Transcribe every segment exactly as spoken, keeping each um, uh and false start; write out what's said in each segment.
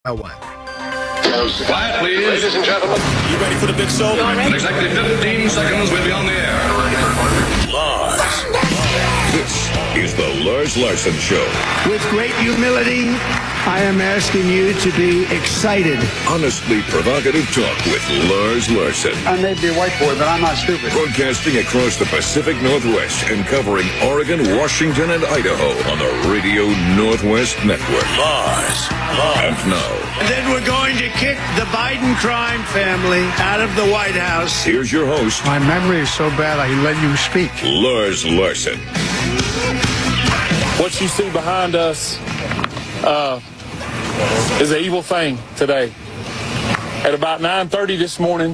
One. Quiet, please. Ladies and gentlemen. You ready for the big show? In exactly fifteen seconds, we'll be on the air. Lars. This is the Lars Larson Show. With great humility, I am asking you to be excited. Honestly provocative talk with Lars Larson. I may be a white boy, but I'm not stupid. Broadcasting across the Pacific Northwest and covering Oregon, Washington, and Idaho on the Radio Northwest Network. Lars. And now. And then we're going to kick the Biden crime family out of the White House. Here's your host. My memory is so bad I let you speak. Lars Larson. What you see behind us uh, is an evil thing today. At about nine thirty this morning,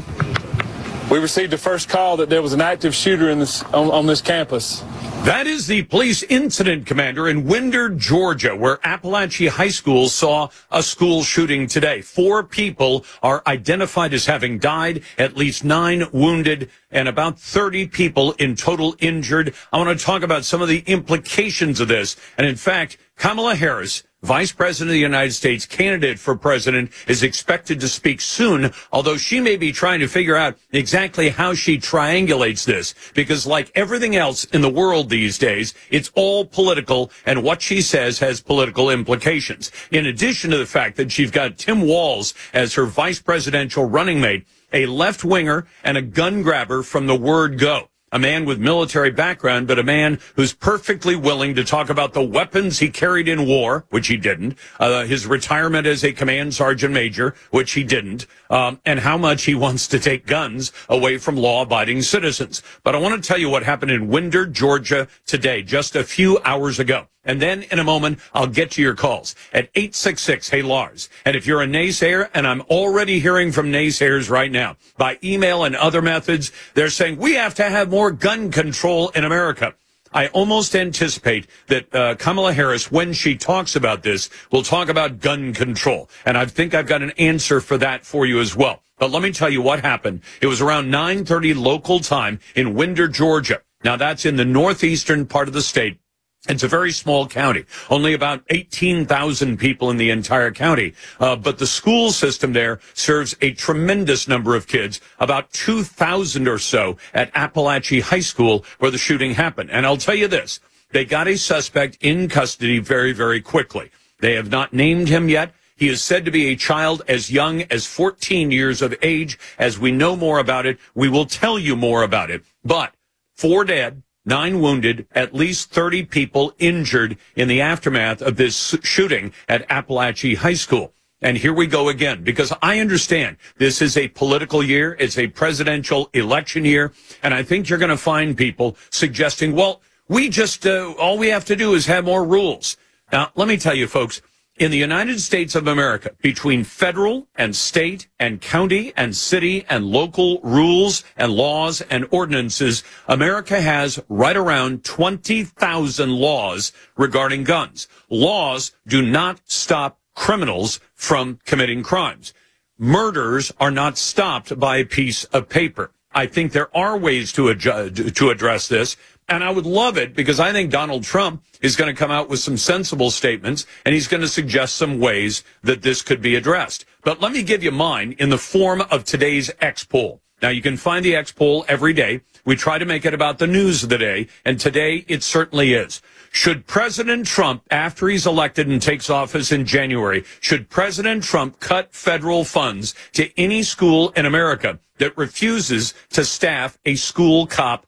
we received the first call that there was an active shooter in this on, on this campus. That is the police incident commander in Winder, Georgia, where Appalachia High School saw a school shooting today. Four people are identified as having died, at least nine wounded, and about thirty people in total injured. I want to talk about some of the implications of this. And in fact, Kamala Harris, Vice President of the United States, candidate for president, is expected to speak soon, although she may be trying to figure out exactly how she triangulates this, because like everything else in the world these days, it's all political, and what she says has political implications. In addition to the fact that she's got Tim Walz as her vice presidential running mate, a left-winger and a gun grabber from the word go. A man with military background, but a man who's perfectly willing to talk about the weapons he carried in war, which he didn't, uh, his retirement as a command sergeant major, which he didn't, um, and how much he wants to take guns away from law-abiding citizens. But I want to tell you what happened in Winder, Georgia today, just a few hours ago. And then in a moment, I'll get to your calls at eight six six, hey Lars. And if you're a naysayer, and I'm already hearing from naysayers right now, by email and other methods, they're saying we have to have more gun control in America. I almost anticipate that uh, Kamala Harris, when she talks about this, will talk about gun control. And I think I've got an answer for that for you as well. But let me tell you what happened. It was around nine thirty local time in Winder, Georgia. Now, that's in the northeastern part of the state. It's a very small county, only about eighteen thousand people in the entire county. Uh, but the school system there serves a tremendous number of kids, about two thousand or so at Appalachia High School where the shooting happened. And I'll tell you this, they got a suspect in custody very, very quickly. They have not named him yet. He is said to be a child as young as fourteen years of age. As we know more about it, we will tell you more about it. But four dead. Nine wounded, at least thirty people injured in the aftermath of this shooting at Appalachia High School. And here we go again, because I understand this is a political year. It's a presidential election year. And I think you're going to find people suggesting, well, we just, uh, all we have to do is have more rules. Now, let me tell you, folks, in the United States of America, between federal and state and county and city and local rules and laws and ordinances, America has right around twenty thousand laws regarding guns. Laws do not stop criminals from committing crimes. Murders are not stopped by a piece of paper. I think there are ways to adjust, to address this. And I would love it because I think Donald Trump is going to come out with some sensible statements and he's going to suggest some ways that this could be addressed. But let me give you mine in the form of today's X poll. Now, you can find the X poll every day. We try to make it about the news of the day, and today it certainly is. Should President Trump, after he's elected and takes office in January, should President Trump cut federal funds to any school in America that refuses to staff a school cop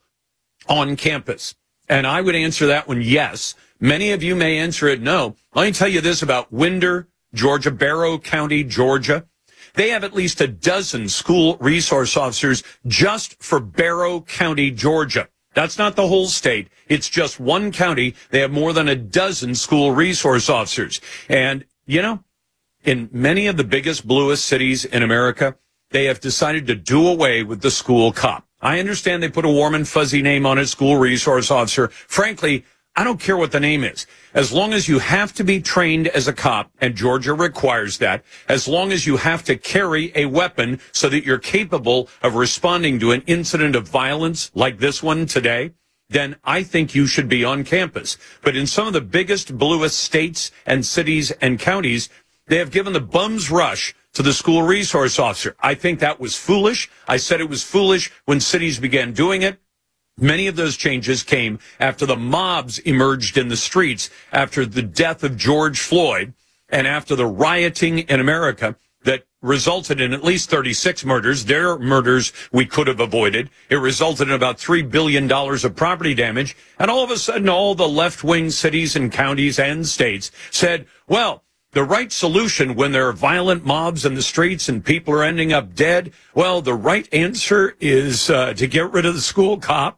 on campus? And I would answer that one yes. Many of you may answer it no. Let me tell you this about Winder, Georgia, Barrow County, Georgia. They have at least a dozen school resource officers just for Barrow County, Georgia. That's not the whole state. It's just one county. They have more than a dozen school resource officers. And, you know, in many of the biggest, bluest cities in America, they have decided to do away with the school cop. I understand they put a warm and fuzzy name on it, school resource officer. Frankly, I don't care what the name is. As long as you have to be trained as a cop, and Georgia requires that, as long as you have to carry a weapon so that you're capable of responding to an incident of violence like this one today, then I think you should be on campus. But in some of the biggest, bluest states and cities and counties, They have given the bum's rush to the school resource officer. I think that was foolish. I said it was foolish when cities began doing it. Many of those changes came after the mobs emerged in the streets after the death of George Floyd and after the rioting in America that resulted in at least thirty-six murders. There are murders we could have avoided. It resulted in about three billion dollars of property damage. And all of a sudden, all the left-wing cities and counties and states said, well, the right solution when there are violent mobs in the streets and people are ending up dead, well, the right answer is uh, to get rid of the school cop.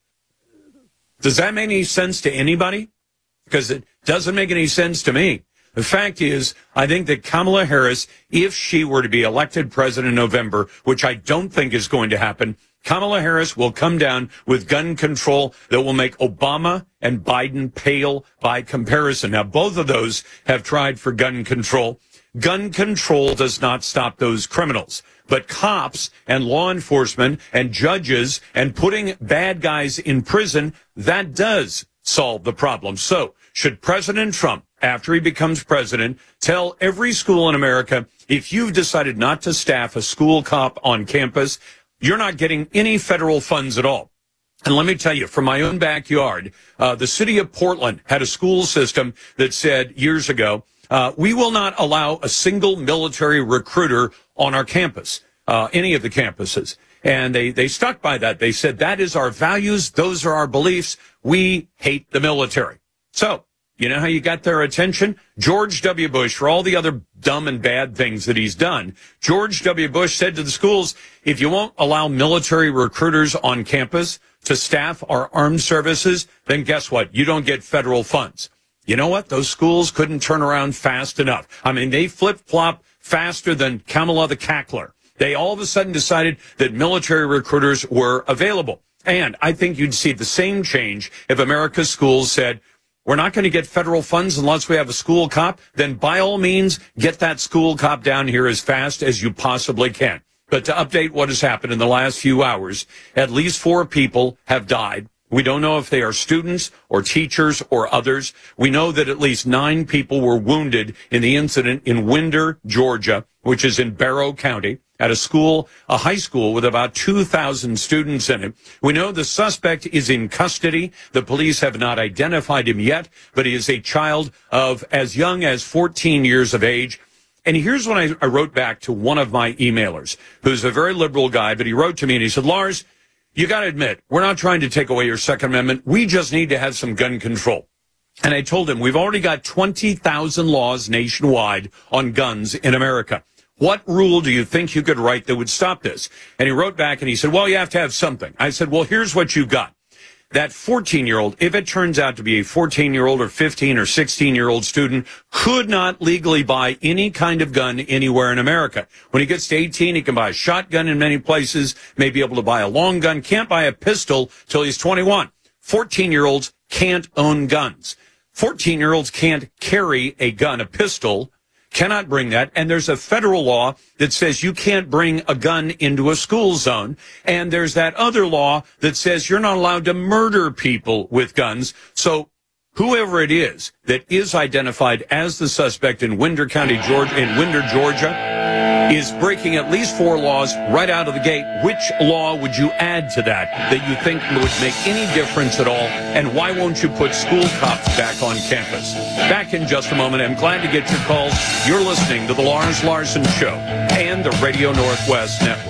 Does that make any sense to anybody? Because it doesn't make any sense to me. The fact is, I think that Kamala Harris, if she were to be elected president in November, which I don't think is going to happen, Kamala Harris will come down with gun control that will make Obama and Biden pale by comparison. Now, both of those have tried for gun control. Gun control does not stop those criminals. But cops and law enforcement and judges and putting bad guys in prison, that does solve the problem. So should President Trump, after he becomes president, tell every school in America, if you've decided not to staff a school cop on campus, you're not getting any federal funds at all. And let me tell you, from my own backyard, uh, the city of Portland had a school system that said years ago, uh, we will not allow a single military recruiter on our campus, uh, any of the campuses. And they, they stuck by that. They said, that is our values. Those are our beliefs. We hate the military. So, you know how you got their attention? George W. Bush, for all the other dumb and bad things that he's done, George W. Bush said to the schools, if you won't allow military recruiters on campus to staff our armed services, then guess what? You don't get federal funds. You know what? Those schools couldn't turn around fast enough. I mean, they flip-flop faster than Kamala the Cackler. They all of a sudden decided that military recruiters were available. And I think you'd see the same change if America's schools said, we're not going to get federal funds unless we have a school cop. Then by all means, get that school cop down here as fast as you possibly can. But to update what has happened in the last few hours, at least four people have died. We don't know if they are students or teachers or others. We know that at least nine people were wounded in the incident in Winder, Georgia, which is in Barrow County, at a school, a high school with about two thousand students in it. We know the suspect is in custody. The police have not identified him yet, but he is a child of as young as fourteen years of age. And here's what I, I wrote back to one of my emailers, who's a very liberal guy, but he wrote to me and he said, Lars, you got to admit, we're not trying to take away your Second Amendment. We just need to have some gun control. And I told him, we've already got twenty thousand laws nationwide on guns in America. What rule do you think you could write that would stop this? And he wrote back and he said, well, you have to have something. I said, well, here's what you got. That fourteen-year-old, if it turns out to be a fourteen-year-old or fifteen or sixteen-year-old student, could not legally buy any kind of gun anywhere in America. When he gets to eighteen, he can buy a shotgun in many places, may be able to buy a long gun, can't buy a pistol till he's twenty-one. fourteen-year-olds can't own guns. fourteen-year-olds can't carry a gun, a pistol, cannot bring that. And there's a federal law that says you can't bring a gun into a school zone. And there's that other law that says you're not allowed to murder people with guns. So whoever it is that is identified as the suspect in Winder County, Georgia, in Winder, Georgia, is breaking at least four laws right out of the gate. Which law would you add to that that you think would make any difference at all? And why won't you put school cops back on campus? Back in just a moment. I'm glad to get your calls. You're listening to the Lars Larson Show and the Radio Northwest Network.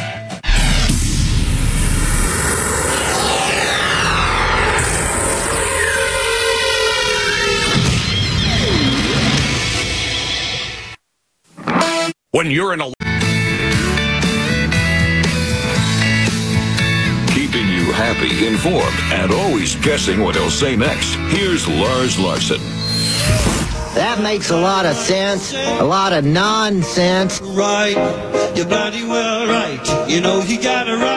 When you're in a... Keeping you happy, informed, and always guessing what he'll say next. Here's Lars Larson. That makes a lot of sense, a lot of nonsense. Right, you're bloody well right. You know you got a right to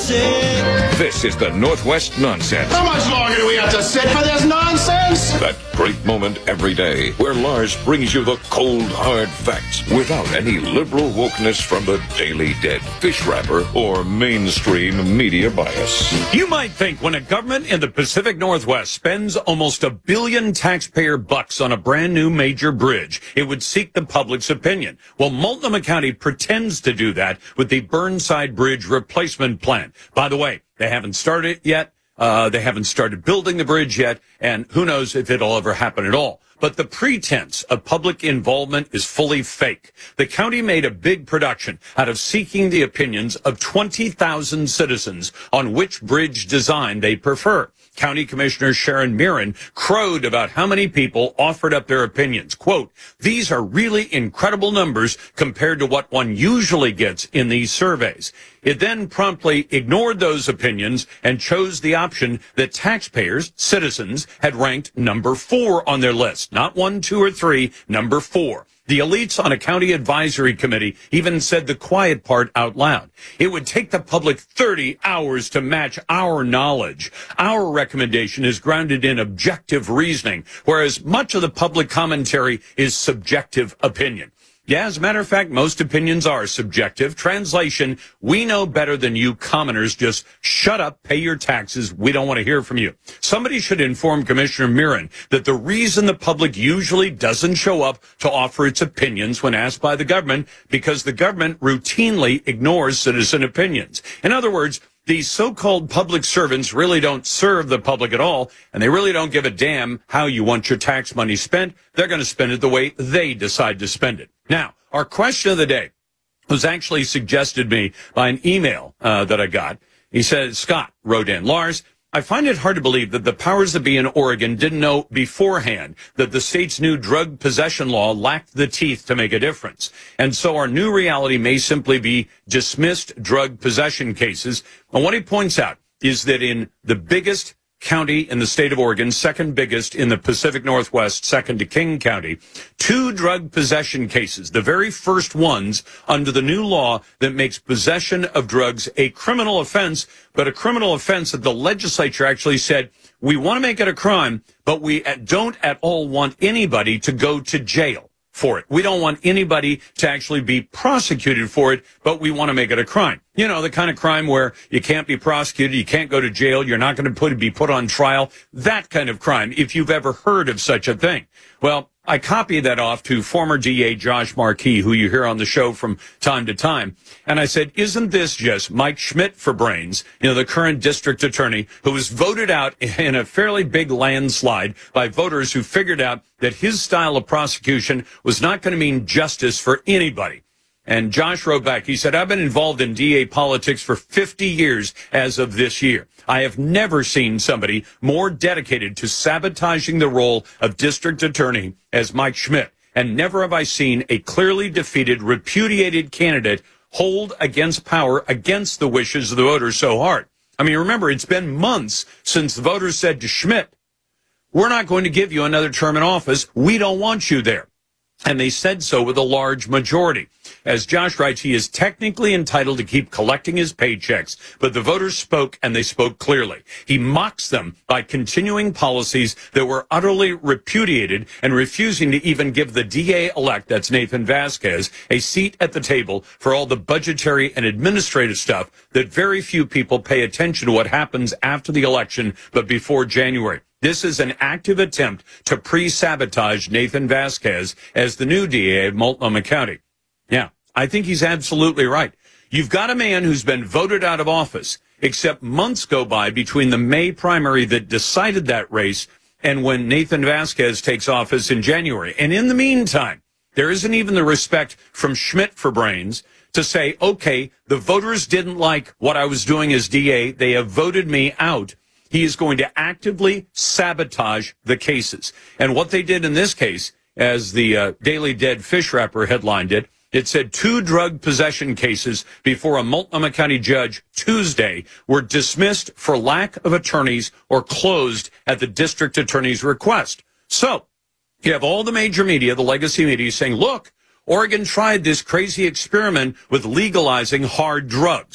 sick. This is the Northwest Nonsense. How much longer do we have to sit for this nonsense? That great moment every day where Lars brings you the cold, hard facts without any liberal wokeness from the Daily Dead fish wrapper or mainstream media bias. You might think when a government in the Pacific Northwest spends almost a billion taxpayer bucks on a brand new major bridge, it would seek the public's opinion. Well, Multnomah County pretends to do that with the Burnside Bridge replacement plan. By the way, they haven't started it yet. Uh, they haven't started building the bridge yet, and who knows if it'll ever happen at all. But the pretense of public involvement is fully fake. The county made a big production out of seeking the opinions of twenty thousand citizens on which bridge design they prefer. County Commissioner Sharon Mirren crowed about how many people offered up their opinions. Quote, "These are really incredible numbers compared to what one usually gets in these surveys." It then promptly ignored those opinions and chose the option that taxpayers, citizens, had ranked number four on their list. Not one, two, or three, number four. The elites on a county advisory committee even said the quiet part out loud. It would take the public thirty hours to match our knowledge. Our recommendation is grounded in objective reasoning, whereas much of the public commentary is subjective opinion. Yeah, as a matter of fact, most opinions are subjective. Translation, we know better than you commoners. Just shut up, pay your taxes. We don't want to hear from you. Somebody should inform Commissioner Mirren that the reason the public usually doesn't show up to offer its opinions when asked by the government, because the government routinely ignores citizen opinions. In other words, these so-called public servants really don't serve the public at all, and they really don't give a damn how you want your tax money spent. They're going to spend it the way they decide to spend it. Now, our question of the day was actually suggested me by an email uh, that I got. He said, Scott wrote in, Lars, I find it hard to believe that the powers that be in Oregon didn't know beforehand that the state's new drug possession law lacked the teeth to make a difference. And so our new reality may simply be dismissed drug possession cases. And what he points out is that in the biggest county in the state of Oregon, second biggest in the Pacific Northwest, second to King County, two drug possession cases, the very first ones under the new law that makes possession of drugs a criminal offense, but a criminal offense that the legislature actually said, we want to make it a crime, but we don't at all want anybody to go to jail for it. We don't want anybody to actually be prosecuted for it, but we want to make it a crime. You know, the kind of crime where you can't be prosecuted, you can't go to jail, you're not going to put, be put on trial, that kind of crime, if you've ever heard of such a thing. Well, I copied that off to former D A Josh Markey, who you hear on the show from time to time. And I said, isn't this just Mike Schmidt for brains, you know, the current district attorney who was voted out in a fairly big landslide by voters who figured out that his style of prosecution was not going to mean justice for anybody. And Josh wrote back, he said, I've been involved in D A politics for fifty years as of this year. I have never seen somebody more dedicated to sabotaging the role of district attorney as Mike Schmidt. And never have I seen a clearly defeated, repudiated candidate hold against power against the wishes of the voters so hard. I mean, remember, it's been months since the voters said to Schmidt, we're not going to give you another term in office. We don't want you there. And they said so with a large majority. As Josh writes, he is technically entitled to keep collecting his paychecks, but the voters spoke, and they spoke clearly. He mocks them by continuing policies that were utterly repudiated and refusing to even give the D A-elect, that's Nathan Vasquez, a seat at the table for all the budgetary and administrative stuff that very few people pay attention to what happens after the election, but before January. This is an active attempt to pre-sabotage Nathan Vasquez as the new D A of Multnomah County. Yeah, I think he's absolutely right. You've got a man who's been voted out of office, except months go by between the May primary that decided that race and when Nathan Vasquez takes office in January. And in the meantime, there isn't even the respect from Schmidt for brains to say, okay, the voters didn't like what I was doing as D A. They have voted me out. He is going to actively sabotage the cases. And what they did in this case, as the uh, Daily Dead fish wrapper headlined it, it said two drug possession cases before a Multnomah County judge Tuesday were dismissed for lack of attorneys or closed at the district attorney's request. So you have all the major media, the legacy media, saying, look, Oregon tried this crazy experiment with legalizing hard drugs.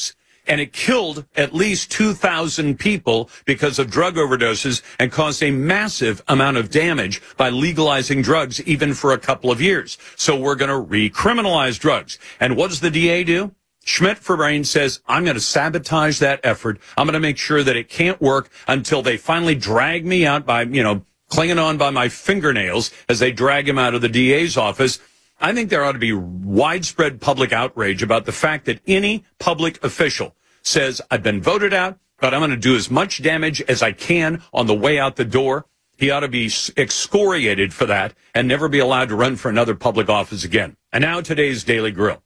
and it killed at least two thousand people because of drug overdoses and caused a massive amount of damage by legalizing drugs even for a couple of years. So we're going to recriminalize drugs. And what does the D A do? Schmidt for Brain says, I'm going to sabotage that effort. I'm going to make sure that it can't work until they finally drag me out by, you know, clinging on by my fingernails as they drag him out of the D A's office. I think there ought to be widespread public outrage about the fact that any public official says, I've been voted out, but I'm going to do as much damage as I can on the way out the door. He ought to be excoriated for that and never be allowed to run for another public office again. And now today's Daily Grill.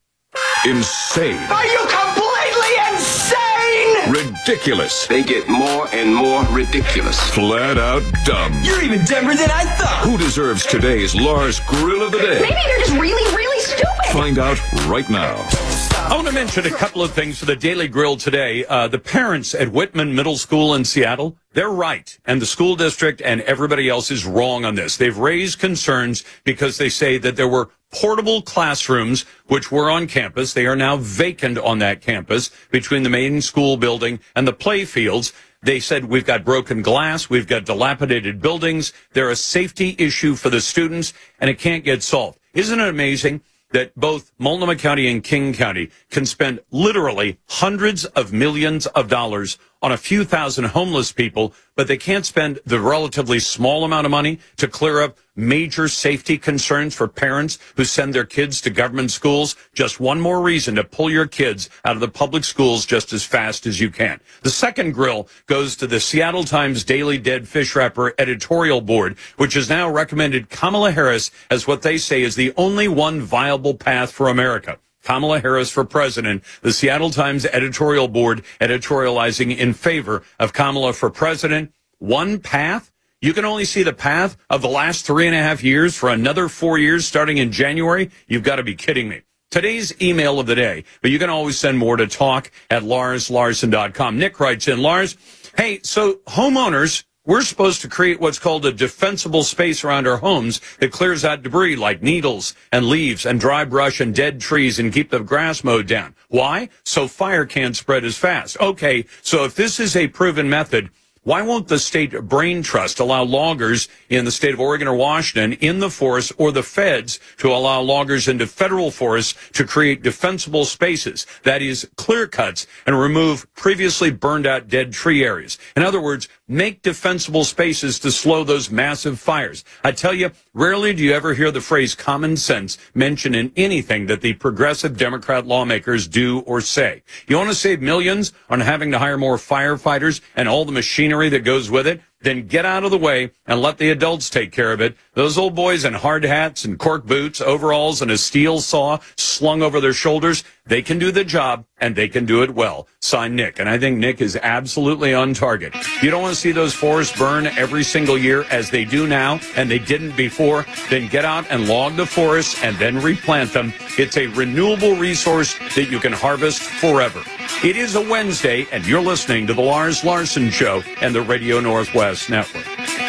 Insane. Are you completely insane? Ridiculous. They get more and more ridiculous. Flat out dumb. You're even dumber than I thought. Who deserves today's Lars Grill of the Day? Maybe they're just really, really stupid. Find out right now. I want to mention a couple of things for the Daily Grill today. Uh, the parents at Whitman Middle School in Seattle, they're right. And the school district and everybody else is wrong on this. They've raised concerns because they say that there were portable classrooms which were on campus. They are now vacant on that campus between the main school building and the play fields. They said we've got broken glass, we've got dilapidated buildings. They're a safety issue for the students, and it can't get solved. Isn't it amazing that both Multnomah County and King County can spend literally hundreds of millions of dollars on a few thousand homeless people, but they can't spend the relatively small amount of money to clear up major safety concerns for parents who send their kids to government schools? Just one more reason to pull your kids out of the public schools just as fast as you can. The second grill goes to the Seattle Times Daily Dead Fish Wrapper editorial board, which has now recommended Kamala Harris as what they say is the only one viable path for America. Kamala Harris for president, the Seattle Times editorial board editorializing in favor of Kamala for president. One path? You can only see the path of the last three and a half years for another four years starting in January? You've got to be kidding me. Today's email of the day, but you can always send more to talk at lars larson dot com. Nick writes in, Lars, hey, so homeowners, we're supposed to create what's called a defensible space around our homes that clears out debris like needles and leaves and dry brush and dead trees and keep the grass mowed down. Why? So fire can't spread as fast. Okay, so if this is a proven method, why won't the state brain trust allow loggers in the state of Oregon or Washington in the forest, or the feds to allow loggers into federal forests to create defensible spaces, that is, clear cuts, and remove previously burned out dead tree areas? In other words, make defensible spaces to slow those massive fires. I tell you, rarely do you ever hear the phrase common sense mentioned in anything that the progressive Democrat lawmakers do or say. You want to save millions on having to hire more firefighters and all the machinery that goes with it? Then get out of the way and let the adults take care of it. Those old boys in hard hats and cork boots, overalls, and a steel saw slung over their shoulders, they can do the job, and they can do it well. Signed, Nick. And I think Nick is absolutely on target. You don't want to see those forests burn every single year as they do now, and they didn't before. Then get out and log the forests and then replant them. It's a renewable resource that you can harvest forever. It is a Wednesday, and you're listening to The Lars Larson Show and the Radio Northwest Network.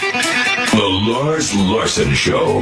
The Lars Larson Show.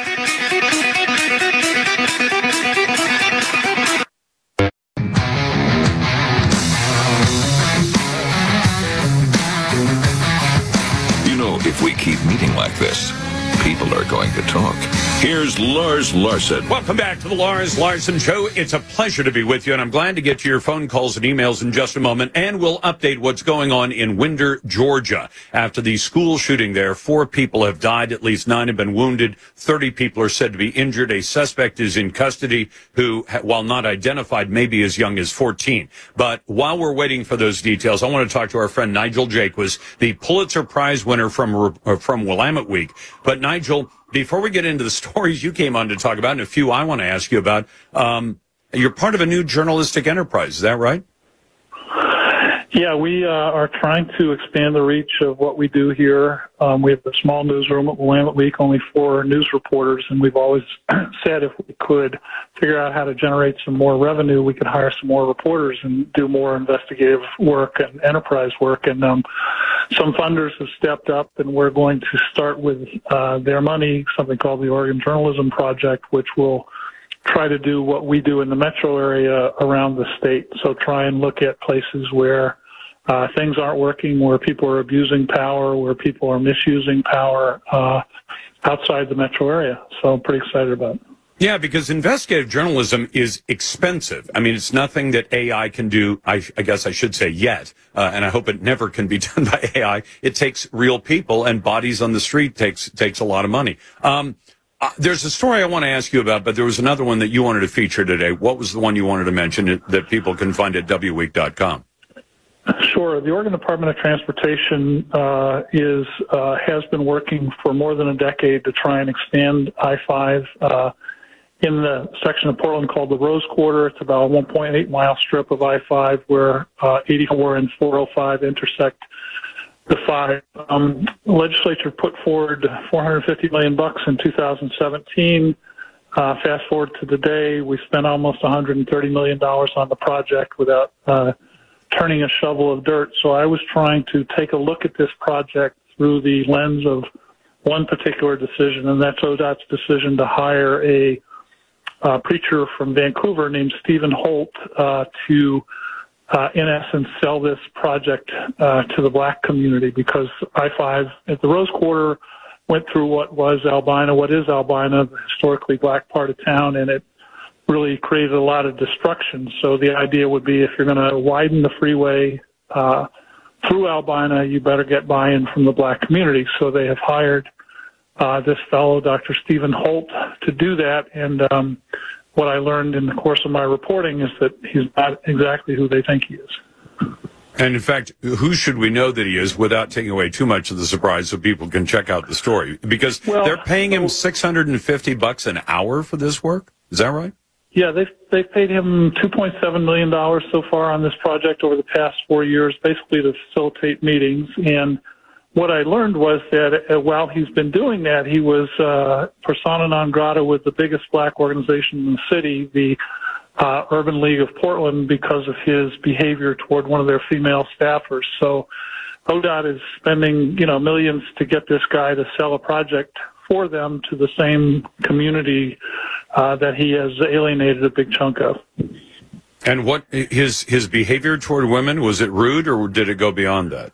You know, if we keep meeting like this, people are going to talk. Here's Lars Larson. Welcome back to the Lars Larson Show. It's a pleasure to be with you, and I'm glad to get to your phone calls and emails in just a moment. And we'll update what's going on in Winder, Georgia. After the school shooting there, four people have died, at least nine have been wounded, thirty people are said to be injured. A suspect is in custody who, while not identified, may be as young as fourteen. But while we're waiting for those details, I want to talk to our friend Nigel Jaquiss, the Pulitzer Prize winner from, from Willamette Week. But Nigel, before we get into the stories you came on to talk about, and a few I want to ask you about, um, you're part of a new journalistic enterprise. Is that right? Yeah, we uh, are trying to expand the reach of what we do here. Um, we have a small newsroom at Willamette Week, only four news reporters, and we've always said if we could figure out how to generate some more revenue, we could hire some more reporters and do more investigative work and enterprise work. And um, some funders have stepped up, and we're going to start with uh, their money, something called the Oregon Journalism Project, which will try to do what we do in the metro area around the state. So try and look at places where uh, things aren't working, where people are abusing power, where people are misusing power uh, outside the metro area. So I'm pretty excited about it. Yeah, because investigative journalism is expensive. I mean, it's nothing that A I can do, I, I guess I should say yet, uh, and I hope it never can be done by A I. It takes real people, and bodies on the street takes takes a lot of money. Um, uh, there's a story I want to ask you about, but there was another one that you wanted to feature today. What was the one you wanted to mention that people can find at W week dot com? Sure. The Oregon Department of Transportation uh, is uh, has been working for more than a decade to try and expand I five uh, in the section of Portland called the Rose Quarter. It's about a one point eight mile strip of I five where uh, eighty-four and four oh five intersect the five. Um, the legislature put forward four hundred fifty million bucks in two thousand seventeen. Uh, fast forward to today, we spent almost one hundred thirty million dollars on the project without uh, turning a shovel of dirt. So I was trying to take a look at this project through the lens of one particular decision, and that's O D O T's decision to hire a Uh, preacher from Vancouver named Stephen Holt uh, to, uh, in essence, sell this project uh, to the black community, because I five at the Rose Quarter went through what was Albina, what is Albina, the historically black part of town, and it really created a lot of destruction. So the idea would be, if you're going to widen the freeway uh, through Albina, you better get buy-in from the black community. So they have hired Uh, this fellow, Doctor Stephen Holt, to do that. And um, what I learned in the course of my reporting is that he's not exactly who they think he is. And in fact, who should we know that he is without taking away too much of the surprise, so people can check out the story? Because well, they're paying him six hundred fifty bucks an hour for this work. Is that right? Yeah, they've, they've paid him two point seven million dollars so far on this project over the past four years, basically to facilitate meetings. And what I learned was that uh, while he's been doing that, he was uh, persona non grata with the biggest black organization in the city, the uh, Urban League of Portland, because of his behavior toward one of their female staffers. So O D O T is spending, you know, millions to get this guy to sell a project for them to the same community uh, that he has alienated a big chunk of. And what his his behavior toward women, was it rude, or did it go beyond that?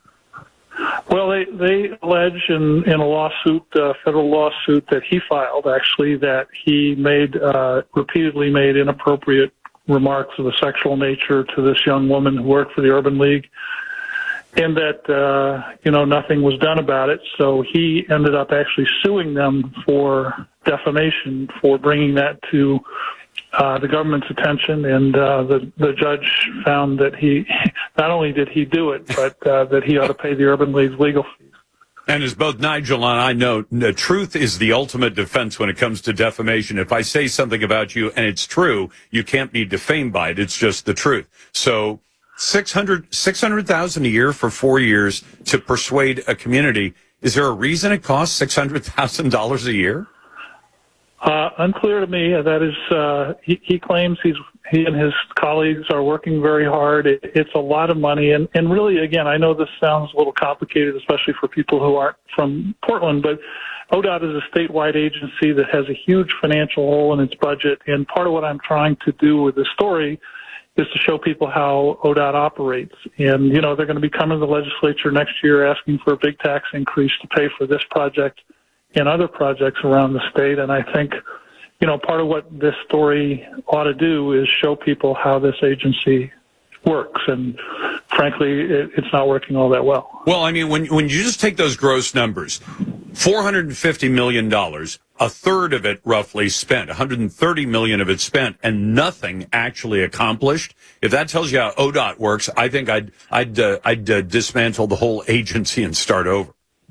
Well, they, they allege in, in a lawsuit, uh, federal lawsuit that he filed, actually, that he made, uh, repeatedly made inappropriate remarks of a sexual nature to this young woman who worked for the Urban League, and that, uh, you know, nothing was done about it. So he ended up actually suing them for defamation for bringing that to Uh, the government's attention, and uh, the the judge found that he not only did he do it, but uh, that he ought to pay the Urban League's legal fees. And as both Nigel and I know, the truth is the ultimate defense when it comes to defamation. If I say something about you and it's true, you can't be defamed by it. It's just the truth. So six hundred thousand dollars a year for four years to persuade a community. Is there a reason it costs six hundred thousand dollars a year? Uh, unclear to me. That is, uh, he, he claims he's he and his colleagues are working very hard. It, it's a lot of money, and, and really, again, I know this sounds a little complicated, especially for people who aren't from Portland, but O D O T is a statewide agency that has a huge financial hole in its budget, and part of what I'm trying to do with this story is to show people how O D O T operates. And, you know, they're going to be coming to the legislature next year asking for a big tax increase to pay for this project and other projects around the state. And I think, you know, part of what this story ought to do is show people how this agency works. And frankly, it, it's not working all that well. Well, I mean, when when you just take those gross numbers, four hundred fifty million dollars, a third of it roughly spent, one hundred thirty million dollars of it spent, and nothing actually accomplished. If that tells you how O D O T works, I think I'd, I'd, uh, I'd uh, dismantle the whole agency and start over.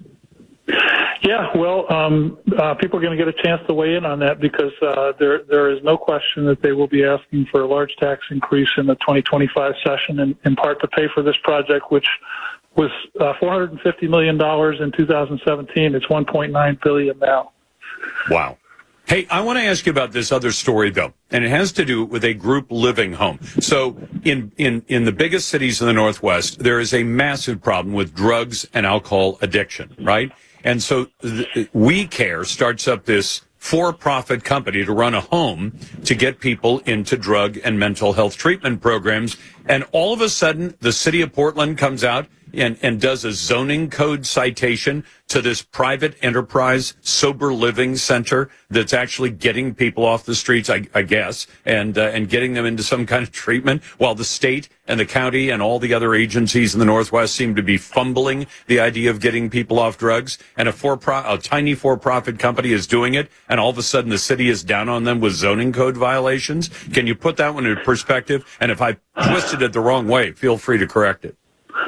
Yeah, well, um, uh, people are going to get a chance to weigh in on that, because uh, there there is no question that they will be asking for a large tax increase in the twenty twenty-five session, in, in part to pay for this project, which was uh, four hundred fifty million dollars in two thousand seventeen. It's one point nine billion dollars now. Wow. Hey, I want to ask you about this other story, though, and it has to do with a group living home. So in, in, in the biggest cities in the Northwest, there is a massive problem with drugs and alcohol addiction, right? And so th- We Care starts up this for-profit company to run a home to get people into drug and mental health treatment programs. And all of a sudden, the city of Portland comes out and, and does a zoning code citation to this private enterprise sober living center that's actually getting people off the streets, I, I guess, and uh, and getting them into some kind of treatment, while the state and the county and all the other agencies in the Northwest seem to be fumbling the idea of getting people off drugs. And a for a tiny for-profit company is doing it, and all of a sudden the city is down on them with zoning code violations. Can you put that one in perspective? And if I twisted it the wrong way, feel free to correct it.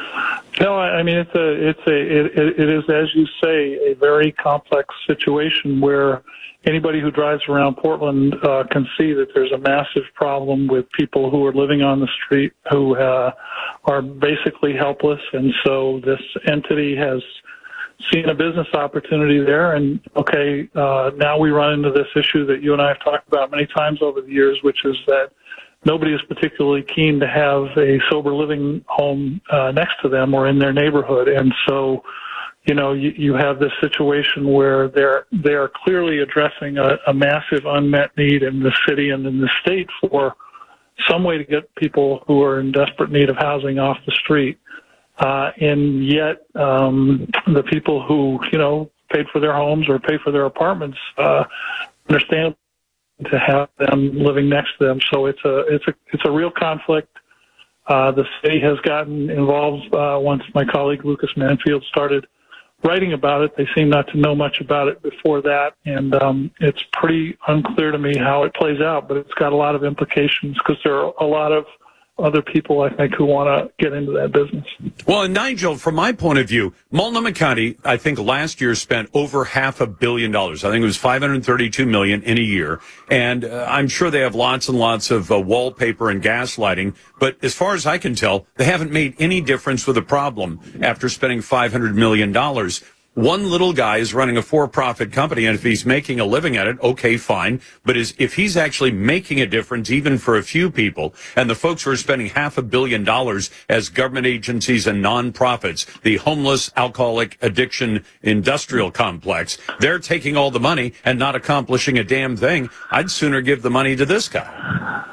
No, I mean, it's a, it's a, it, it is, as you say, a very complex situation where anybody who drives around Portland uh, can see that there's a massive problem with people who are living on the street who uh, are basically helpless. And so this entity has seen a business opportunity there. And, okay, uh, now we run into this issue that you and I have talked about many times over the years, which is that nobody is particularly keen to have a sober living home uh, next to them or in their neighborhood. And so, you know, you, you have this situation where they're, they are clearly addressing a, a massive unmet need in the city and in the state for some way to get people who are in desperate need of housing off the street. Uh, and yet um, the people who, you know, paid for their homes or pay for their apartments uh, understand to have them living next to them. So it's a it's a it's a real conflict. Uh, the city has gotten involved uh, once my colleague Lucas Manfield started writing about it. They seem not to know much about it before that, and um, it's pretty unclear to me how it plays out. But it's got a lot of implications because there are a lot of other people, I think, who want to get into that business. Well, and Nigel, from my point of view, Multnomah County, I think last year spent over half a billion dollars. I think it was five hundred thirty-two million dollars in a year. And uh, I'm sure they have lots and lots of uh, wallpaper and gaslighting. But as far as I can tell, they haven't made any difference with the problem after spending five hundred million dollars. One little guy is running a for-profit company, and if he's making a living at it, okay, fine. But is, if he's actually making a difference, even for a few people, and the folks who are spending half a billion dollars as government agencies and nonprofits, the homeless, alcoholic, addiction industrial complex, they're taking all the money and not accomplishing a damn thing, I'd sooner give the money to this guy.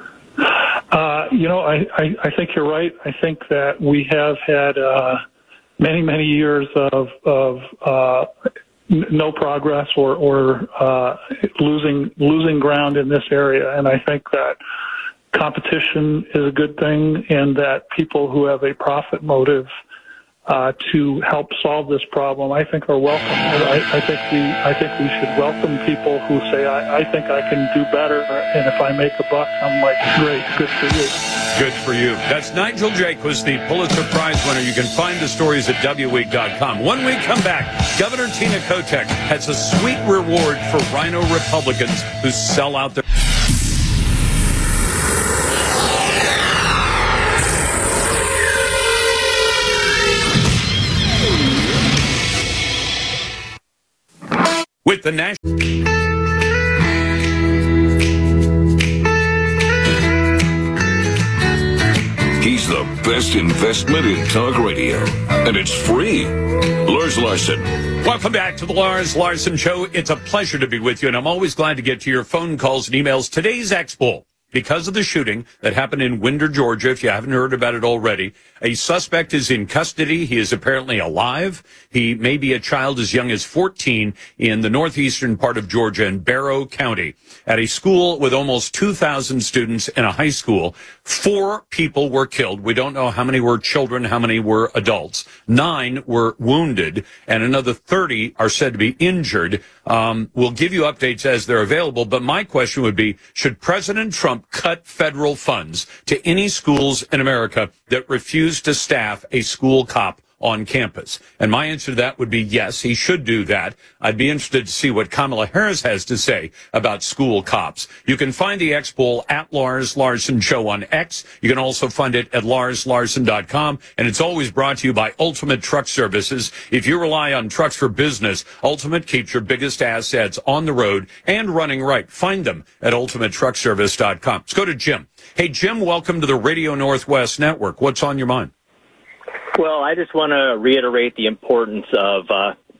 Uh, you know, I, I, I think you're right. I think that we have had uh, many, many years of, of uh, n- no progress or, or uh, losing losing ground in this area. And I think that competition is a good thing, and that people who have a profit motive uh, to help solve this problem, I think, are welcome. And I, I think we I think we should welcome people who say, I, I think I can do better, and if I make a buck, I'm like, great, good for you. Good for you. That's Nigel Jaquiss, the Pulitzer Prize winner. You can find the stories at W week dot com. When we come back, Governor Tina Kotek has a sweet reward for Rhino Republicans who sell out their... With the national... He's the best investment in talk radio, and it's free. Lars Larson. Welcome back to the Lars Larson Show. It's a pleasure to be with you, and I'm always glad to get to your phone calls and emails. Today's X-Bull, because of the shooting that happened in Winder, Georgia, if you haven't heard about it already, a suspect is in custody. He is apparently alive. He may be a child as young as fourteen in the northeastern part of Georgia in Barrow County. At a school with almost two thousand students in a high school, four people were killed. We don't know how many were children, how many were adults. Nine were wounded, and another thirty are said to be injured. Um, we'll give you updates as they're available, but my question would be, should President Trump cut federal funds to any schools in America that refuse to staff a school cop on campus? And my answer to that would be yes, he should do that. I'd be interested to see what Kamala Harris has to say about school cops. You can find the X-Poll at Lars Larson Show on X. You can also find it at lars larson dot com. And it's always brought to you by Ultimate Truck Services. If you rely on trucks for business, Ultimate keeps your biggest assets on the road and running right. Find them at ultimate truck service dot com. Let's go to Jim. Hey, Jim, welcome to the Radio Northwest Network. What's on your mind? Well, I just want to reiterate the importance of uh,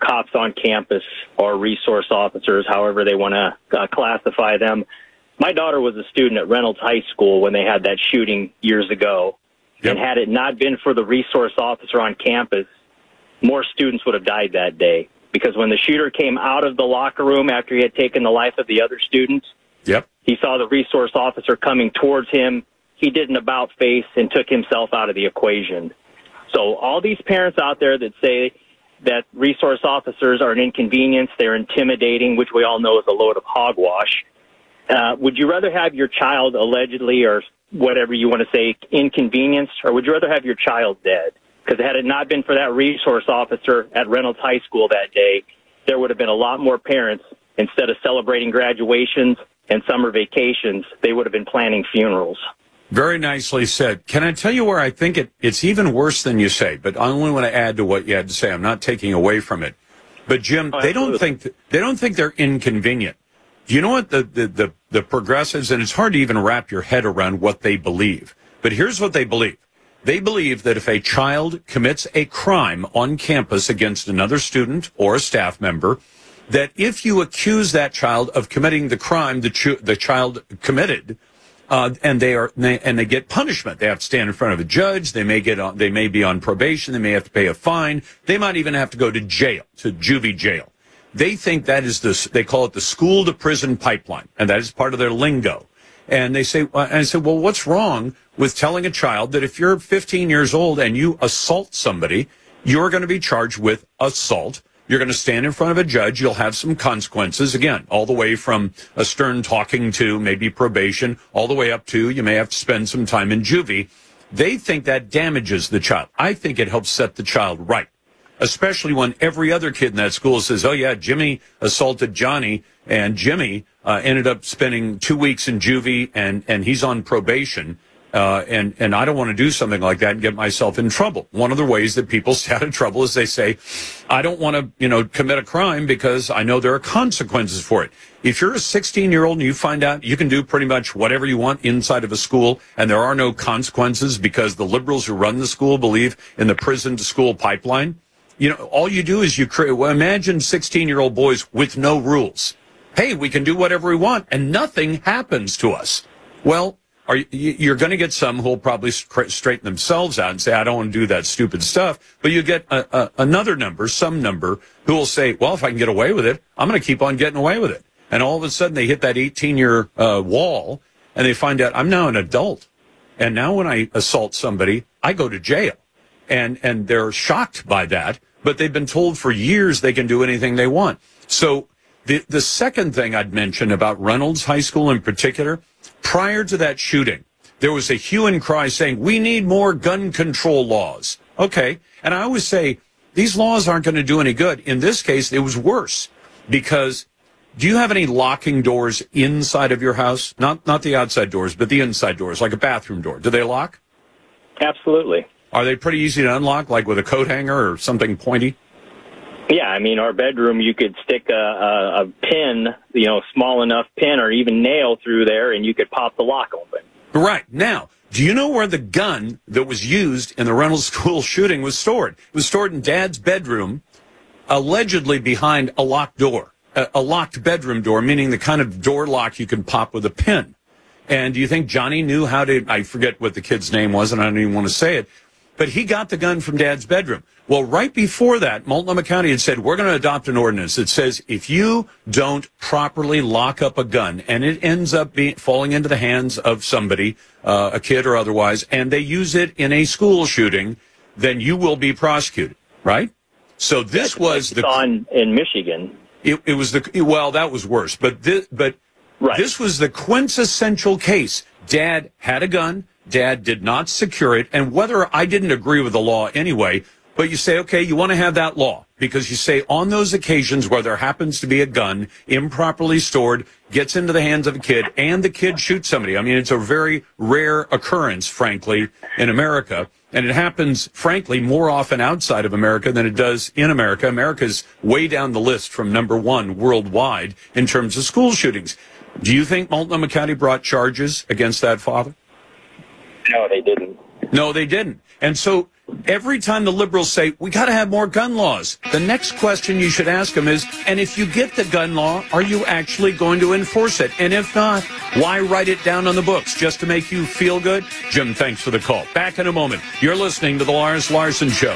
cops on campus or resource officers, however they want to uh, classify them. My daughter was a student at Reynolds High School when they had that shooting years ago. Yep. And had it not been for the resource officer on campus, more students would have died that day. Because when the shooter came out of the locker room after he had taken the life of the other students, yep. he saw the resource officer coming towards him. He did an about face and took himself out of the equation. So all these parents out there that say that resource officers are an inconvenience, they're intimidating, which we all know is a load of hogwash. Uh, would you rather have your child allegedly or whatever you want to say inconvenienced, or would you rather have your child dead? Because had it not been for that resource officer at Reynolds High School that day, there would have been a lot more parents. Instead of celebrating graduations and summer vacations, they would have been planning funerals. Very nicely said. Can I tell you where I think it, it's even worse than you say, but I only want to add to what you had to say. I'm not taking away from it. But, Jim, oh, they don't think th- they don't think they're inconvenient. Do you know what the, the, the, the progressives, and it's hard to even wrap your head around what they believe, but here's what they believe. They believe that if a child commits a crime on campus against another student or a staff member, that if you accuse that child of committing the crime the, ch- the child committed, uh, and they are they, and they get punishment, they have to stand in front of a judge. They may get on, they may be on probation. They may have to pay a fine. They might even have to go to jail, to juvie jail. They think that is the, they call it the school to prison pipeline, and that is part of their lingo. And they say, and I said, well, what's wrong with telling a child that if you're fifteen years old and you assault somebody, you're going to be charged with assault. You're going to stand in front of a judge. You'll have some consequences, again, all the way from a stern talking to maybe probation, all the way up to you may have to spend some time in juvie. They think that damages the child. I think it helps set the child right, especially when every other kid in that school says, oh, yeah, Jimmy assaulted Johnny, and Jimmy uh, ended up spending two weeks in juvie, and, and he's on probation. Uh, and, and I don't want to do something like that and get myself in trouble. One of the ways that people stay out of trouble is they say, I don't want to, you know, commit a crime because I know there are consequences for it. If you're a sixteen-year-old and you find out you can do pretty much whatever you want inside of a school and there are no consequences because the liberals who run the school believe in the prison-to-school pipeline, you know, all you do is you create, well, imagine sixteen-year-old boys with no rules. Hey, we can do whatever we want and nothing happens to us. Well, Are you, you're going to get some who will probably straighten themselves out and say, I don't want to do that stupid stuff. But you get a, a, another number, some number, who will say, well, if I can get away with it, I'm going to keep on getting away with it. And all of a sudden they hit that eighteen-year uh, wall and they find out I'm now an adult. And now when I assault somebody, I go to jail. And, and they're shocked by that. But they've been told for years they can do anything they want. So the, the second thing I'd mention about Reynolds High School in particular, prior to that shooting, there was a hue and cry saying, we need more gun control laws. Okay. And I always say, these laws aren't going to do any good. In this case, it was worse because do you have any locking doors inside of your house? Not not the outside doors, but the inside doors, like a bathroom door. Do they lock? Absolutely. Are they pretty easy to unlock, like with a coat hanger or something pointy? Yeah, I mean, our bedroom, you could stick a, a, a pin, you know, small enough pin or even nail through there, and you could pop the lock open. Right. Now, do you know where the gun that was used in the Reynolds School shooting was stored? It was stored in Dad's bedroom, allegedly behind a locked door, a, a locked bedroom door, meaning the kind of door lock you can pop with a pin. And do you think Johnny knew how to, I forget what the kid's name was, and I don't even want to say it, but he got the gun from Dad's bedroom. Well, right before that, Multnomah County had said, we're going to adopt an ordinance that says if you don't properly lock up a gun and it ends up being, falling into the hands of somebody, uh, a kid or otherwise, and they use it in a school shooting, then you will be prosecuted, right? So this was the... on in Michigan. It, it was the... Well, that was worse. But this, but right. This was the quintessential case. Dad had a gun. Dad did not secure it. And whether I didn't agree with the law anyway, but you say, okay, you want to have that law because you say on those occasions where there happens to be a gun improperly stored, gets into the hands of a kid, and the kid shoots somebody. I mean, it's a very rare occurrence, frankly, in America. And it happens, frankly, more often outside of America than it does in America. America's way down the list from number one worldwide in terms of school shootings. Do you think Multnomah County brought charges against that father? No, they didn't. No, they didn't. And so Every time the liberals say, we got to have more gun laws, the next question you should ask them is, and if you get the gun law, are you actually going to enforce it? And if not, why write it down on the books just to make you feel good? Jim, thanks for the call. Back in a moment. You're listening to The Lars Larson Show.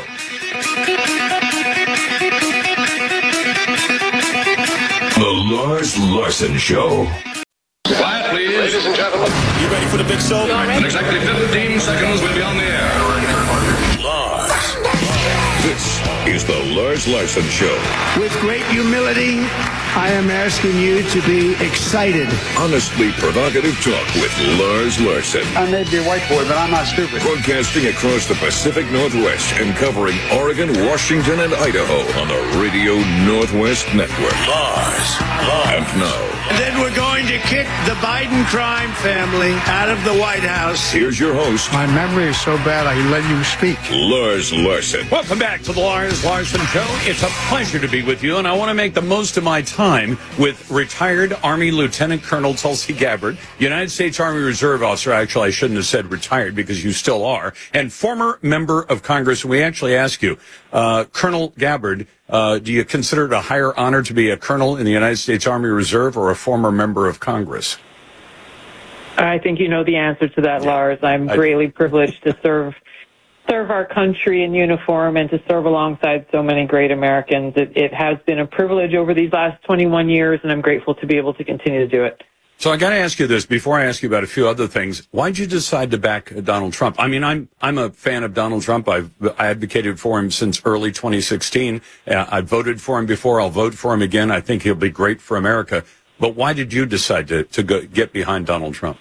The Lars Larson Show. Quiet, please. Ladies and gentlemen. You ready for the big show? In exactly fifteen seconds, we'll be on the air. Lars. This is the Lars Larson Show. With great humility, I am asking you to be excited. Honestly provocative talk with Lars Larson. I may be a white boy, but I'm not stupid. Broadcasting across the Pacific Northwest and covering Oregon, Washington, and Idaho on the Radio Northwest Network. Lars. And now. And then we're going to kick the Biden crime family out of the White House. Here's your host. My memory is so bad I let you speak. Lars Larson. Welcome back to the Lars Larson Show. It's a pleasure to be with you, and I want to make the most of my time with retired Army Lieutenant Colonel Tulsi Gabbard, United States Army Reserve officer. Actually, I shouldn't have said retired because you still are, and former member of Congress. We actually ask you, uh, Colonel Gabbard, uh, do you consider it a higher honor to be a colonel in the United States Army Reserve or a former member of Congress? I think you know the answer to that, Lars. I'm I, greatly privileged to serve serve our country in uniform and to serve alongside so many great Americans. It, it has been a privilege over these last twenty-one years, and I'm grateful to be able to continue to do it. So I got to ask you this before I ask you about a few other things. Why'd you decide to back Donald Trump? I mean, I'm I'm a fan of Donald Trump. I've I advocated for him since early twenty sixteen. Uh, I've voted for him before. I'll vote for him again. I think he'll be great for America. But why did you decide to to go, get behind Donald Trump?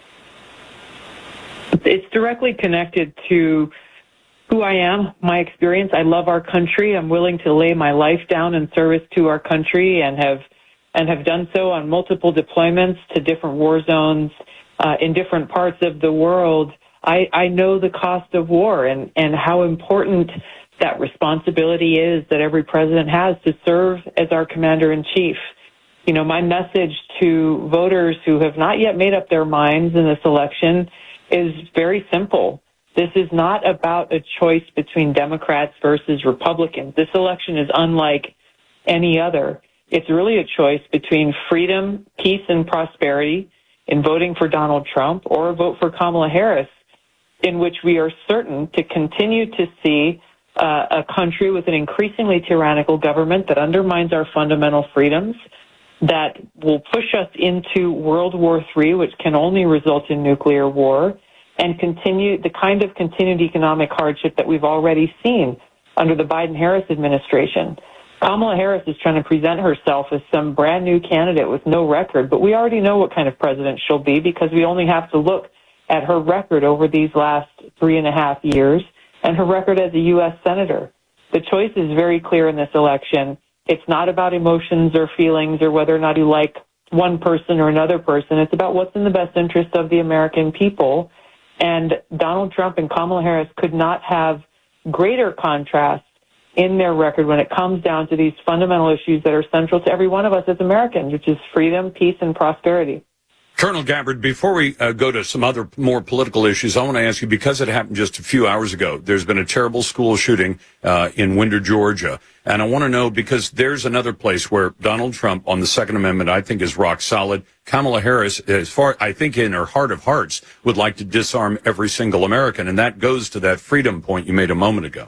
It's directly connected to who I am, my experience. I love our country. I'm willing to lay my life down in service to our country, and have and have done so on multiple deployments to different war zones uh, in different parts of the world. I, I know the cost of war and, and how important that responsibility is that every president has to serve as our commander-in-chief. You know, my message to voters who have not yet made up their minds in this election is very simple. This is not about a choice between Democrats versus Republicans. This election is unlike any other. It's really a choice between freedom, peace, and prosperity in voting for Donald Trump or a vote for Kamala Harris, in which we are certain to continue to see uh, a country with an increasingly tyrannical government that undermines our fundamental freedoms, that will push us into World War Three, which can only result in nuclear war, and continue the kind of continued economic hardship that we've already seen under the Biden-Harris administration. Kamala Harris is trying to present herself as some brand new candidate with no record, but we already know what kind of president she'll be because we only have to look at her record over these last three and a half years and her record as a U S senator. The choice is very clear in this election. It's not about emotions or feelings or whether or not you like one person or another person. It's about what's in the best interest of the American people. And Donald Trump and Kamala Harris could not have greater contrast in their record when it comes down to these fundamental issues that are central to every one of us as Americans, which is freedom, peace, and prosperity. Colonel Gabbard, before we uh, go to some other more political issues, I want to ask you, because it happened just a few hours ago, there's been a terrible school shooting uh, in Winder, Georgia. And I want to know, because there's another place where Donald Trump on the Second Amendment, I think, is rock solid. Kamala Harris, as far, I think in her heart of hearts, would like to disarm every single American. And that goes to that freedom point you made a moment ago.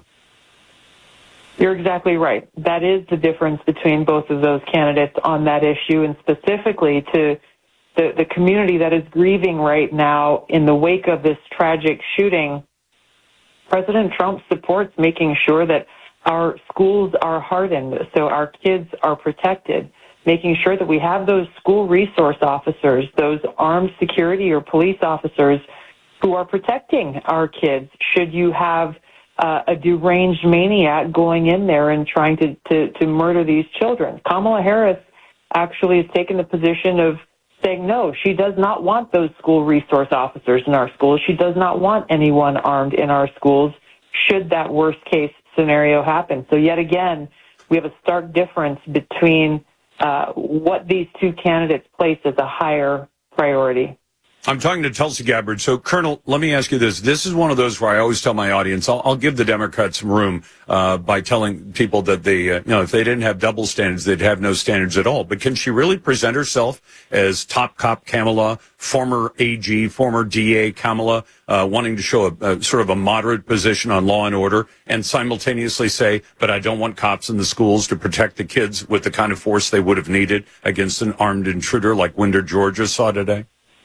You're exactly right. That is the difference between both of those candidates on that issue, and specifically to the, the community that is grieving right now in the wake of this tragic shooting. President Trump supports making sure that our schools are hardened so our kids are protected, making sure that we have those school resource officers, those armed security or police officers who are protecting our kids should you have Uh, a deranged maniac going in there and trying to, to, to murder these children. Kamala Harris actually has taken the position of saying no. She does not want those school resource officers in our schools. She does not want anyone armed in our schools should that worst case scenario happen. So yet again, we have a stark difference between uh, what these two candidates place as a higher priority. I'm talking to Tulsi Gabbard. So, Colonel, let me ask you this. This is one of those where I always tell my audience, I'll, I'll give the Democrats some room uh, by telling people that they, uh, you know, if they didn't have double standards, they'd have no standards at all. But can she really present herself as top cop Kamala, former A G, former D A Kamala, uh, wanting to show a, a sort of a moderate position on law and order, and simultaneously say, but I don't want cops in the schools to protect the kids with the kind of force they would have needed against an armed intruder like Winder, Georgia saw today?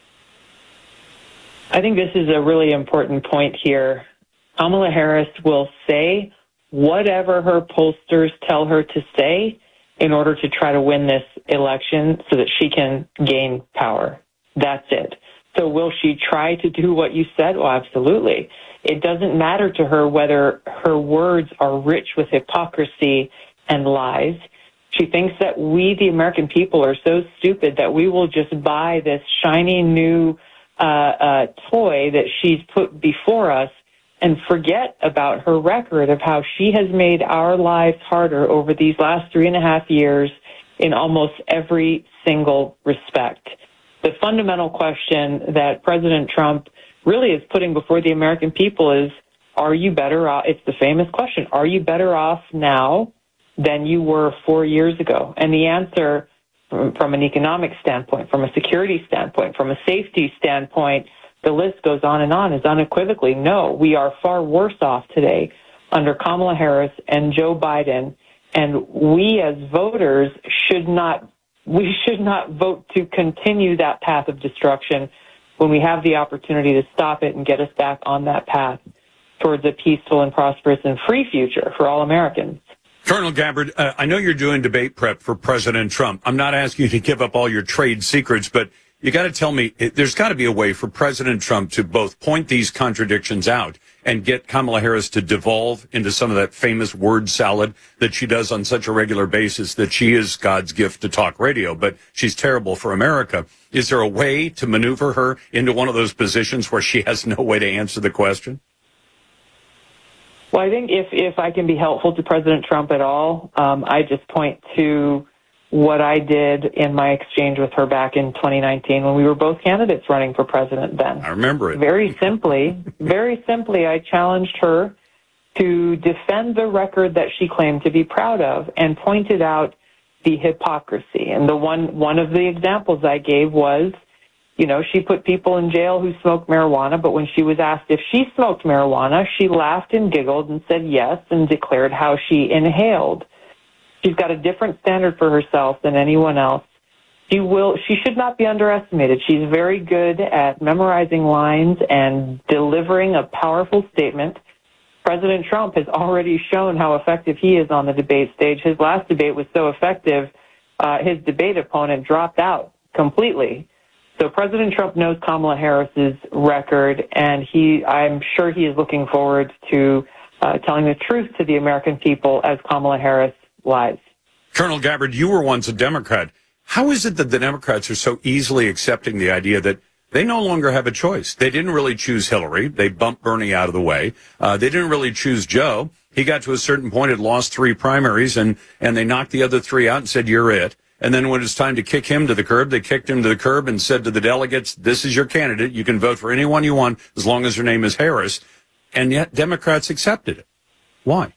I think this is a really important point here. Kamala Harris will say whatever her pollsters tell her to say in order to try to win this election so that she can gain power. That's it. So will she try to do what you said? Well, absolutely. It doesn't matter to her whether her words are rich with hypocrisy and lies. She thinks that we, the American people, are so stupid that we will just buy this shiny new Uh, uh, toy that she's put before us and forget about her record of how she has made our lives harder over these last three and a half years in almost every single respect. The fundamental question that President Trump really is putting before the American people is, are you better off? It's the famous question. Are you better off now than you were four years ago? And the answer, from an economic standpoint, from a security standpoint, from a safety standpoint, the list goes on and on, is unequivocally no. We are far worse off today under Kamala Harris and Joe Biden, and we as voters should not we should not vote to continue that path of destruction when we have the opportunity to stop it and get us back on that path towards a peaceful and prosperous and free future for all Americans. Colonel Gabbard, uh, I know you're doing debate prep for President Trump. I'm not asking you to give up all your trade secrets, but you got to tell me, it, there's got to be a way for President Trump to both point these contradictions out and get Kamala Harris to devolve into some of that famous word salad that she does on such a regular basis, that she is God's gift to talk radio, but she's terrible for America. Is there a way to maneuver her into one of those positions where she has no way to answer the question? Well, I think if, if I can be helpful to President Trump at all, um, I just point to what I did in my exchange with her back in twenty nineteen when we were both candidates running for president then. I remember it. Very simply, very simply, I challenged her to defend the record that she claimed to be proud of and pointed out the hypocrisy. And the one, one of the examples I gave was, you know, she put people in jail who smoked marijuana, but when she was asked if she smoked marijuana, she laughed and giggled and said yes and declared how she inhaled. She's got a different standard for herself than anyone else. She will, she should not be underestimated. She's very good at memorizing lines and delivering a powerful statement. President Trump has already shown how effective he is on the debate stage. His last debate was so effective, uh, his debate opponent dropped out completely. So President Trump knows Kamala Harris's record, and he, I'm sure he is looking forward to uh, telling the truth to the American people as Kamala Harris lies. Colonel Gabbard, you were once a Democrat. How is it that the Democrats are so easily accepting the idea that they no longer have a choice? They didn't really choose Hillary. They bumped Bernie out of the way. Uh, they didn't really choose Joe. He got to a certain point, had lost three primaries, and, and they knocked the other three out and said, you're it. And then when it was time to kick him to the curb, they kicked him to the curb and said to the delegates, this is your candidate. You can vote for anyone you want as long as her name is Harris. And yet Democrats accepted it. Why?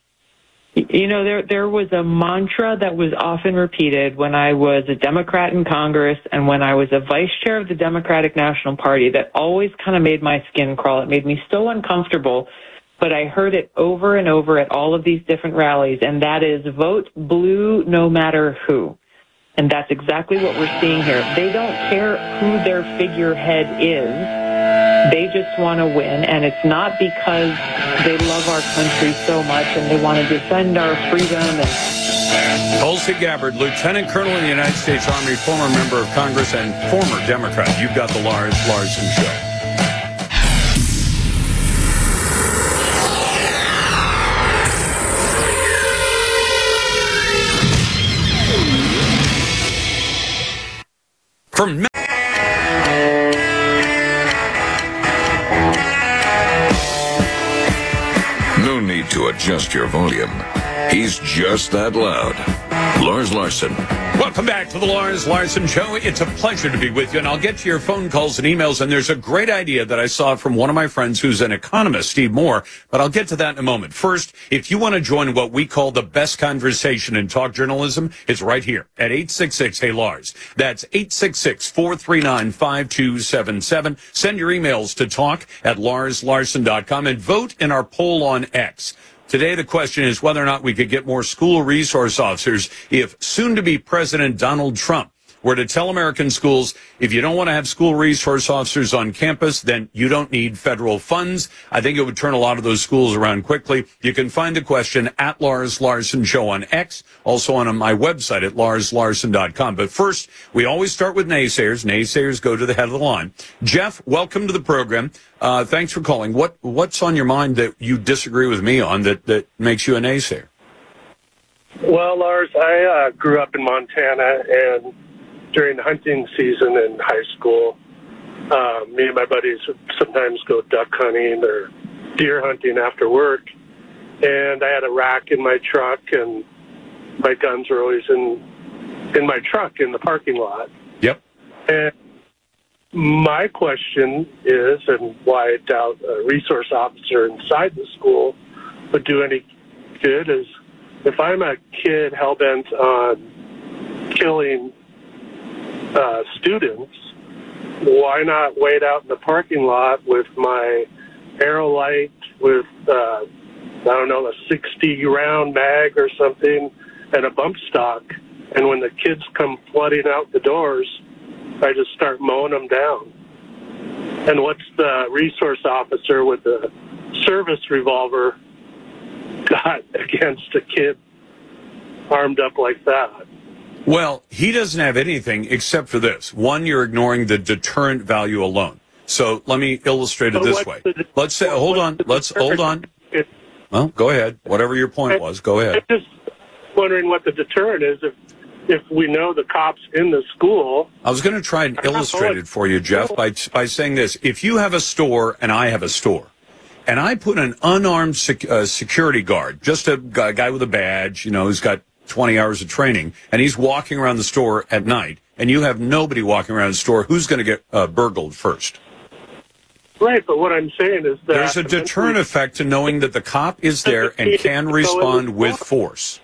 You know, there there was a mantra that was often repeated when I was a Democrat in Congress and when I was a vice chair of the Democratic National Party that always kind of made my skin crawl. It made me so uncomfortable, but I heard it over and over at all of these different rallies, and that is vote blue no matter who. And that's exactly what we're seeing here. They don't care who their figurehead is. They just want to win, and it's not because they love our country so much and they want to defend our freedom. And Tulsi Gabbard, Lieutenant Colonel in the United States Army, former member of Congress, and former Democrat. You've got the Lars Larson Show. From No need to adjust your volume. He's just that loud. Lars Larson. Welcome back to the Lars Larson Show. It's a pleasure to be with you, and I'll get to your phone calls and emails. And there's a great idea that I saw from one of my friends who's an economist, Steve Moore, but I'll get to that in a moment. First, if you want to join what we call the best conversation in talk journalism, it's right here at eight six six, hey Lars. That's eight six six, four three nine, five two seven seven. Send your emails to talk at lars larson dot com and vote in our poll on X. Today, the question is whether or not we could get more school resource officers if soon-to-be President Donald Trump were to tell American schools, if you don't want to have school resource officers on campus, then you don't need federal funds. I think it would turn a lot of those schools around quickly. You can find the question at Lars Larson Show on X, also on my website at lars larson dot com. But first, we always start with naysayers. Naysayers go to the head of the line. Jeff, welcome to the program. Uh, thanks for calling. What What's on your mind that you disagree with me on that, that makes you a naysayer? Well, Lars, I uh, grew up in Montana, and during hunting season in high school, uh, me and my buddies would sometimes go duck hunting or deer hunting after work. And I had a rack in my truck, and my guns were always in in my truck in the parking lot. Yep. And my question is, and why I doubt a resource officer inside the school would do any good, is if I'm a kid hell-bent on killing Uh, students, why not wait out in the parking lot with my Aerolite with, uh, I don't know, a sixty round mag or something and a bump stock, and when the kids come flooding out the doors, I just start mowing them down. And what's the resource officer with the service revolver got against a kid armed up like that? Well, he doesn't have anything except for this. One, you're ignoring the deterrent value alone. So let me illustrate it this way. Let's say, hold on, let's, hold on. Well, go ahead. Whatever your point was, go ahead. I'm just wondering what the deterrent is if if we know the cops in the school. I was going to try and illustrate it for you, Jeff, by by saying this. If you have a store and I have a store, and I put an unarmed sec- uh, security guard, just a guy, guy with a badge, you know, who's got twenty hours of training, and he's walking around the store at night, and you have nobody walking around the store, who's going to get uh, burgled first? Right, but what I'm saying is that there's a deterrent effect to knowing that the cop is there and can respond with force.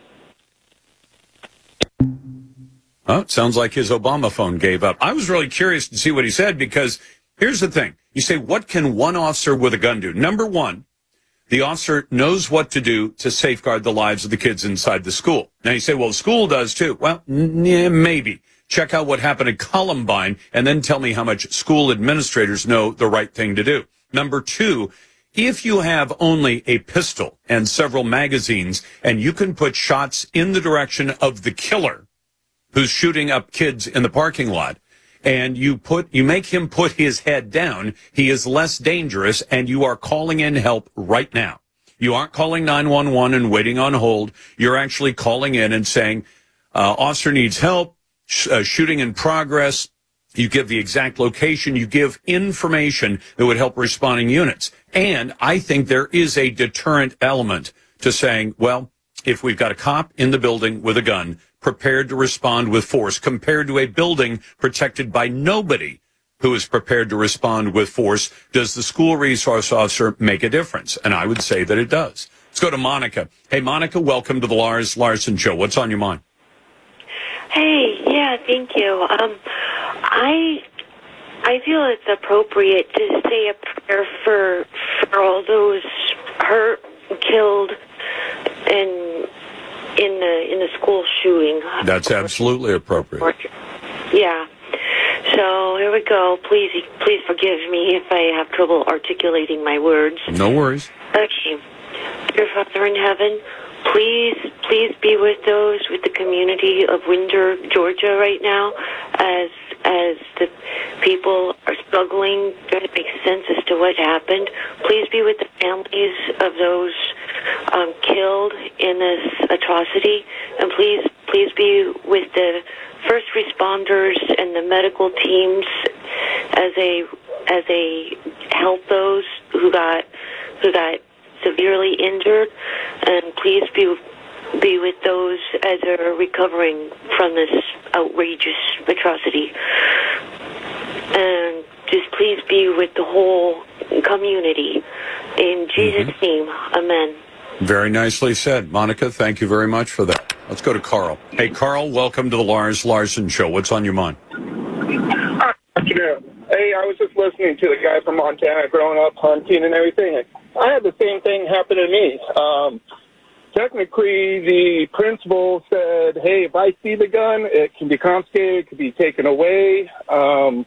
Oh, it sounds like his Obama phone gave up. I was really curious to see what he said, because here's the thing. You say, what can one officer with a gun do? Number one, the officer knows what to do to safeguard the lives of the kids inside the school. Now you say, well, the school does too. Well, n- maybe. Check out what happened at Columbine and then tell me how much school administrators know the right thing to do. Number two, if you have only a pistol and several magazines and you can put shots in the direction of the killer who's shooting up kids in the parking lot, and you put, you make him put his head down, he is less dangerous, and you are calling in help right now. You aren't calling nine one one and waiting on hold. You're actually calling in and saying, uh, officer needs help, sh- uh, shooting in progress. You give the exact location. You give information that would help responding units. And I think there is a deterrent element to saying, well, if we've got a cop in the building with a gun, prepared to respond with force, compared to a building protected by nobody who is prepared to respond with force, does the school resource officer make a difference? And I would say that it does. Let's go to Monica. Hey, Monica, welcome to the Lars Larson Show. What's on your mind? Hey, yeah, thank you. Um, I I feel it's appropriate to say a prayer for for all those hurt, killed, and in the in the school shooting. That's absolutely appropriate. Yeah. So here we go. Please, please forgive me if I have trouble articulating my words. No worries. Okay. Dear Father in heaven, please, please be with those with the community of Winder, Georgia, right now, as as the people are struggling to make sense as to what happened. Please be with the families of those um, killed in this atrocity, and please, please be with the first responders and the medical teams as they as they help those who got who got severely injured, and please be be with those as are recovering from this outrageous atrocity. And just please be with the whole community. In Jesus' mm-hmm. name, amen. Very nicely said. Monica, thank you very much for that. Let's go to Carl. Hey, Carl, welcome to the Lars Larson Show. What's on your mind? Good afternoon. Hey, I was just listening to the guy from Montana growing up hunting and everything. And I had the same thing happen to me. Um, technically, the principal said, hey, if I see the gun, it can be confiscated, it can be taken away. Um,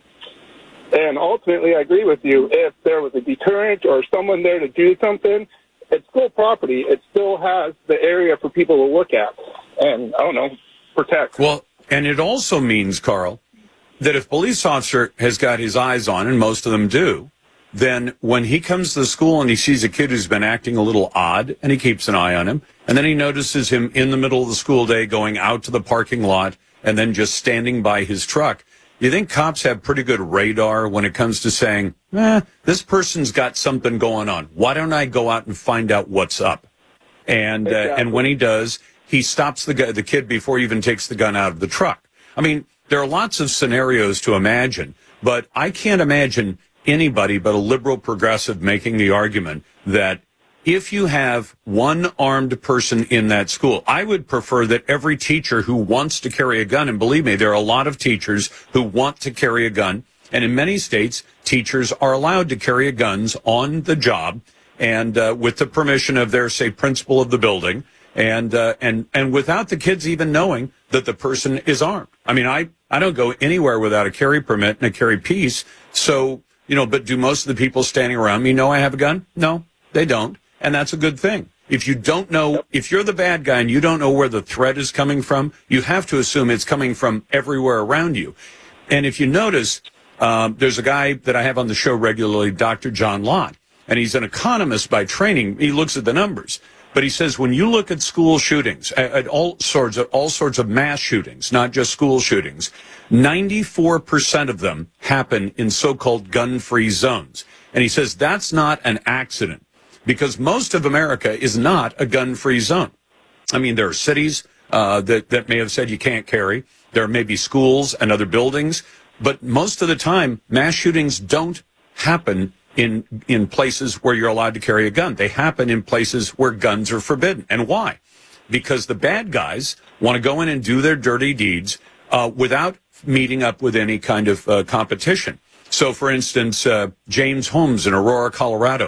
and ultimately, I agree with you. If there was a deterrent or someone there to do something, it's still property. It still has the area for people to look at and, I don't know, protect. Well, and it also means, Carl, that if a police officer has got his eyes on, and most of them do, then when he comes to the school and he sees a kid who's been acting a little odd, and he keeps an eye on him, and then he notices him in the middle of the school day going out to the parking lot and then just standing by his truck, you think cops have pretty good radar when it comes to saying, eh, this person's got something going on. Why don't I go out and find out what's up? And exactly. uh, and when he does, he stops the guy, the kid before he even takes the gun out of the truck. I mean, there are lots of scenarios to imagine, but I can't imagine anybody but a liberal progressive making the argument that if you have one armed person in that school, I would prefer that every teacher who wants to carry a gun, and believe me, there are a lot of teachers who want to carry a gun, and in many states, teachers are allowed to carry guns on the job and uh, with the permission of their, say, principal of the building, and uh, and and without the kids even knowing that the person is armed. I mean, I, I don't go anywhere without a carry permit and a carry piece, so, you know, but do most of the people standing around me know I have a gun? No, they don't. And that's a good thing. If you don't know, if you're the bad guy and you don't know where the threat is coming from, you have to assume it's coming from everywhere around you. And if you notice, um, there's a guy that I have on the show regularly, Doctor John Lott, and he's an economist by training. He looks at the numbers. But he says when you look at school shootings, at, at all sorts of all sorts of mass shootings, not just school shootings, ninety-four percent of them happen in so-called gun-free zones. And he says that's not an accident, because most of America is not a gun-free zone. I mean, there are cities uh, that, that may have said you can't carry. There may be schools and other buildings. But most of the time, mass shootings don't happen in in places where you're allowed to carry a gun. They happen in places where guns are forbidden. And why? Because the bad guys want to go in and do their dirty deeds uh, without meeting up with any kind of uh, competition. So, for instance, uh, James Holmes in Aurora, Colorado,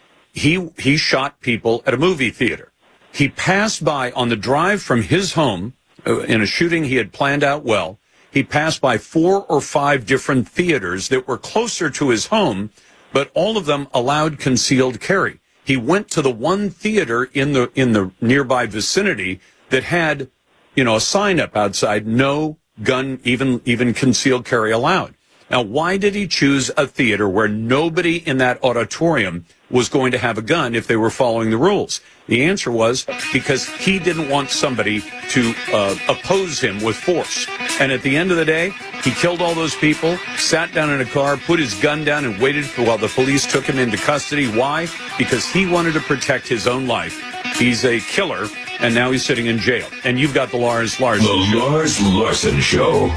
He he shot people at a movie theater. He passed by on the drive from his home uh, in a shooting he had planned out well. He passed by four or five different theaters that were closer to his home, but all of them allowed concealed carry. He went to the one theater in the in the nearby vicinity that had, you know, a sign up outside, no gun, even even concealed carry allowed. Now, why did he choose a theater where nobody in that auditorium was going to have a gun if they were following the rules? The answer was because he didn't want somebody to uh, oppose him with force. And at the end of the day, he killed all those people, sat down in a car, put his gun down, and waited for, while the police took him into custody. Why? Because he wanted to protect his own life. He's a killer, and now he's sitting in jail. And you've got the Lars Larson The Show. Lars Larson Show.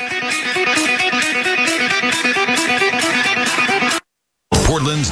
Portland's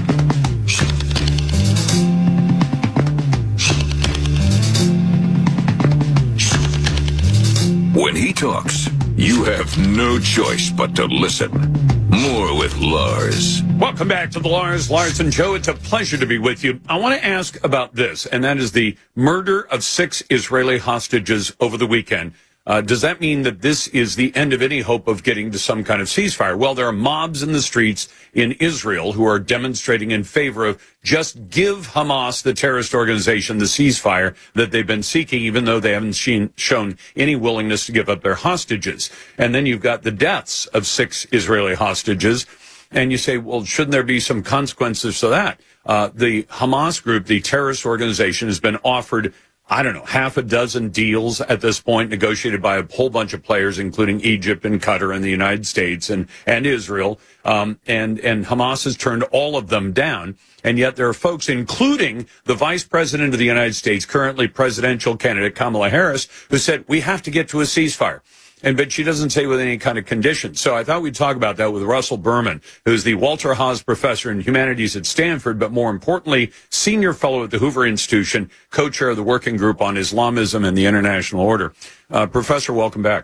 When he talks, you have no choice but to listen. More with Lars. Welcome back to the Lars Larson Show. It's a pleasure to be with you. I want to ask about this, and that is the murder of six Israeli hostages over the weekend. Uh, does that mean that this is the end of any hope of getting to some kind of ceasefire? Well, there are mobs in the streets in Israel who are demonstrating in favor of just give Hamas, the terrorist organization, the ceasefire that they've been seeking, even though they haven't seen, shown any willingness to give up their hostages. And then you've got the deaths of six Israeli hostages. And you say, well, shouldn't there be some consequences to that? Uh, the Hamas group, the terrorist organization, has been offered I don't know, half a dozen deals at this point negotiated by a whole bunch of players, including Egypt and Qatar and the United States and, and Israel. Um, and, and Hamas has turned all of them down. And yet there are folks, including the vice president of the United States, currently presidential candidate Kamala Harris, who said we have to get to a ceasefire. And but she doesn't say with any kind of conditions. So I thought we'd talk about that with Russell Berman, who's the Walter Haas Professor in Humanities at Stanford, but more importantly, senior fellow at the Hoover Institution, co-chair of the Working Group on Islamism and the International Order. Uh, Professor, welcome back.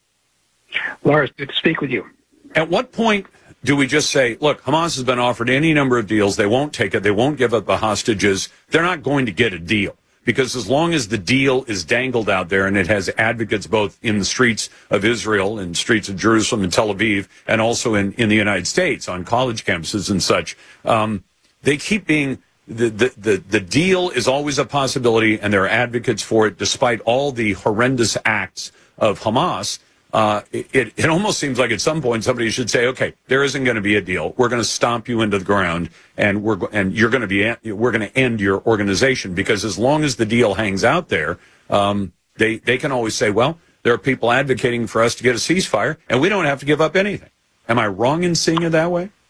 Lars, good to speak with you. At what point do we just say, look, Hamas has been offered any number of deals. They won't take it. They won't give up the hostages. They're not going to get a deal. Because as long as the deal is dangled out there and it has advocates both in the streets of Israel and streets of Jerusalem and Tel Aviv and also in, in the United States on college campuses and such, um, they keep being, the, the, the, the deal is always a possibility and there are advocates for it despite all the horrendous acts of Hamas. Uh, it, it almost seems like at some point somebody should say, okay, there isn't going to be a deal. We're going to stomp you into the ground and we're, and you're going to be, we're going to end your organization, because as long as the deal hangs out there, um, they, they can always say, well, there are people advocating for us to get a ceasefire and we don't have to give up anything. Am I wrong in seeing it that way?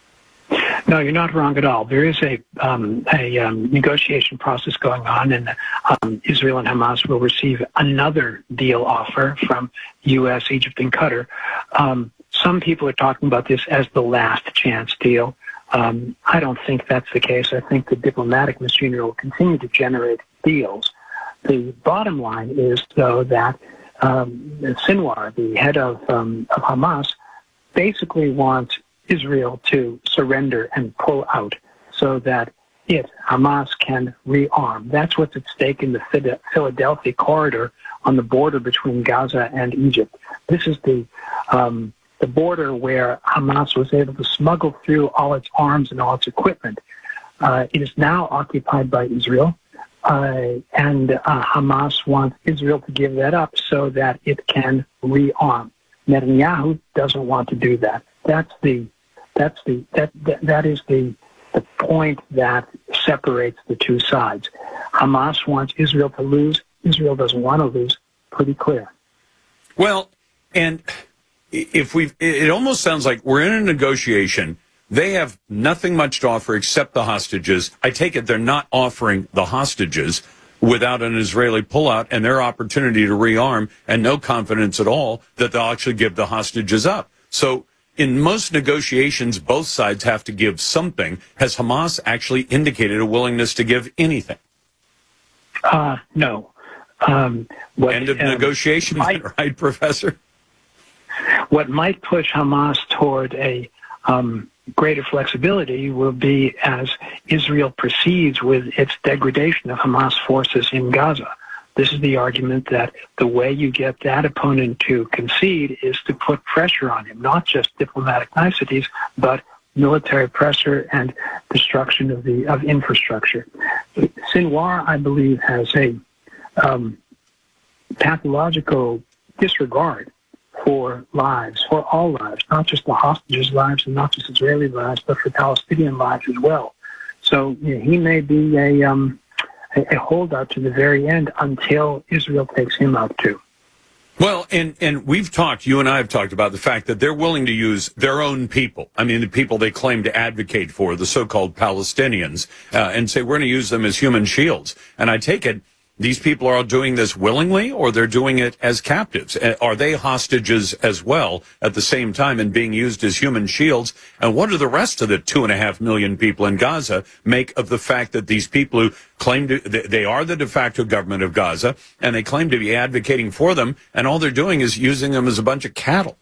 No, you're not wrong at all. There is a um, a um, negotiation process going on, and um, Israel and Hamas will receive another deal offer from U S, Egypt, and Qatar. Um, some people are talking about this as the last chance deal. Um, I don't think that's the case. I think the diplomatic machinery will continue to generate deals. The bottom line is, though, that um, Sinwar, the head of, um, of Hamas, basically wants Israel to surrender and pull out so that it, Hamas, can rearm. That's what's at stake in the Philadelphia corridor on the border between Gaza and Egypt. This is the um, the border where Hamas was able to smuggle through all its arms and all its equipment. Uh, it is now occupied by Israel, uh, and uh, Hamas wants Israel to give that up so that it can rearm. Netanyahu doesn't want to do that. That's the That's the that that, that is the the point that separates the two sides. Hamas wants Israel to lose. Israel doesn't want to lose. Pretty clear. Well, and if we, it almost sounds like we're in a negotiation. They have nothing much to offer except the hostages. I take it they're not offering the hostages without an Israeli pullout and their opportunity to rearm, and no confidence at all that they'll actually give the hostages up. So in most negotiations, both sides have to give something. Has Hamas actually indicated a willingness to give anything? Uh, no. Um, what, End of um, negotiation, might, right, Professor? What might push Hamas toward a um, greater flexibility will be as Israel proceeds with its degradation of Hamas forces in Gaza. This is the argument that the way you get that opponent to concede is to put pressure on him, not just diplomatic niceties, but military pressure and destruction of the of infrastructure. Sinwar, I believe, has a um, pathological disregard for lives, for all lives, not just the hostages' lives and not just Israeli lives, but for Palestinian lives as well. So you know, he may be a um, a holdout to the very end until Israel takes him out too. Well, and, and we've talked, you and I have talked about the fact that they're willing to use their own people. I mean, the people they claim to advocate for, the so-called Palestinians, uh, and say we're going to use them as human shields. And I take it these people are all doing this willingly, or they're doing it as captives? Are they hostages as well at the same time and being used as human shields? And what do the rest of the two and a half million people in Gaza make of the fact that these people who claim to, they are the de facto government of Gaza, and they claim to be advocating for them, and all they're doing is using them as a bunch of cattle?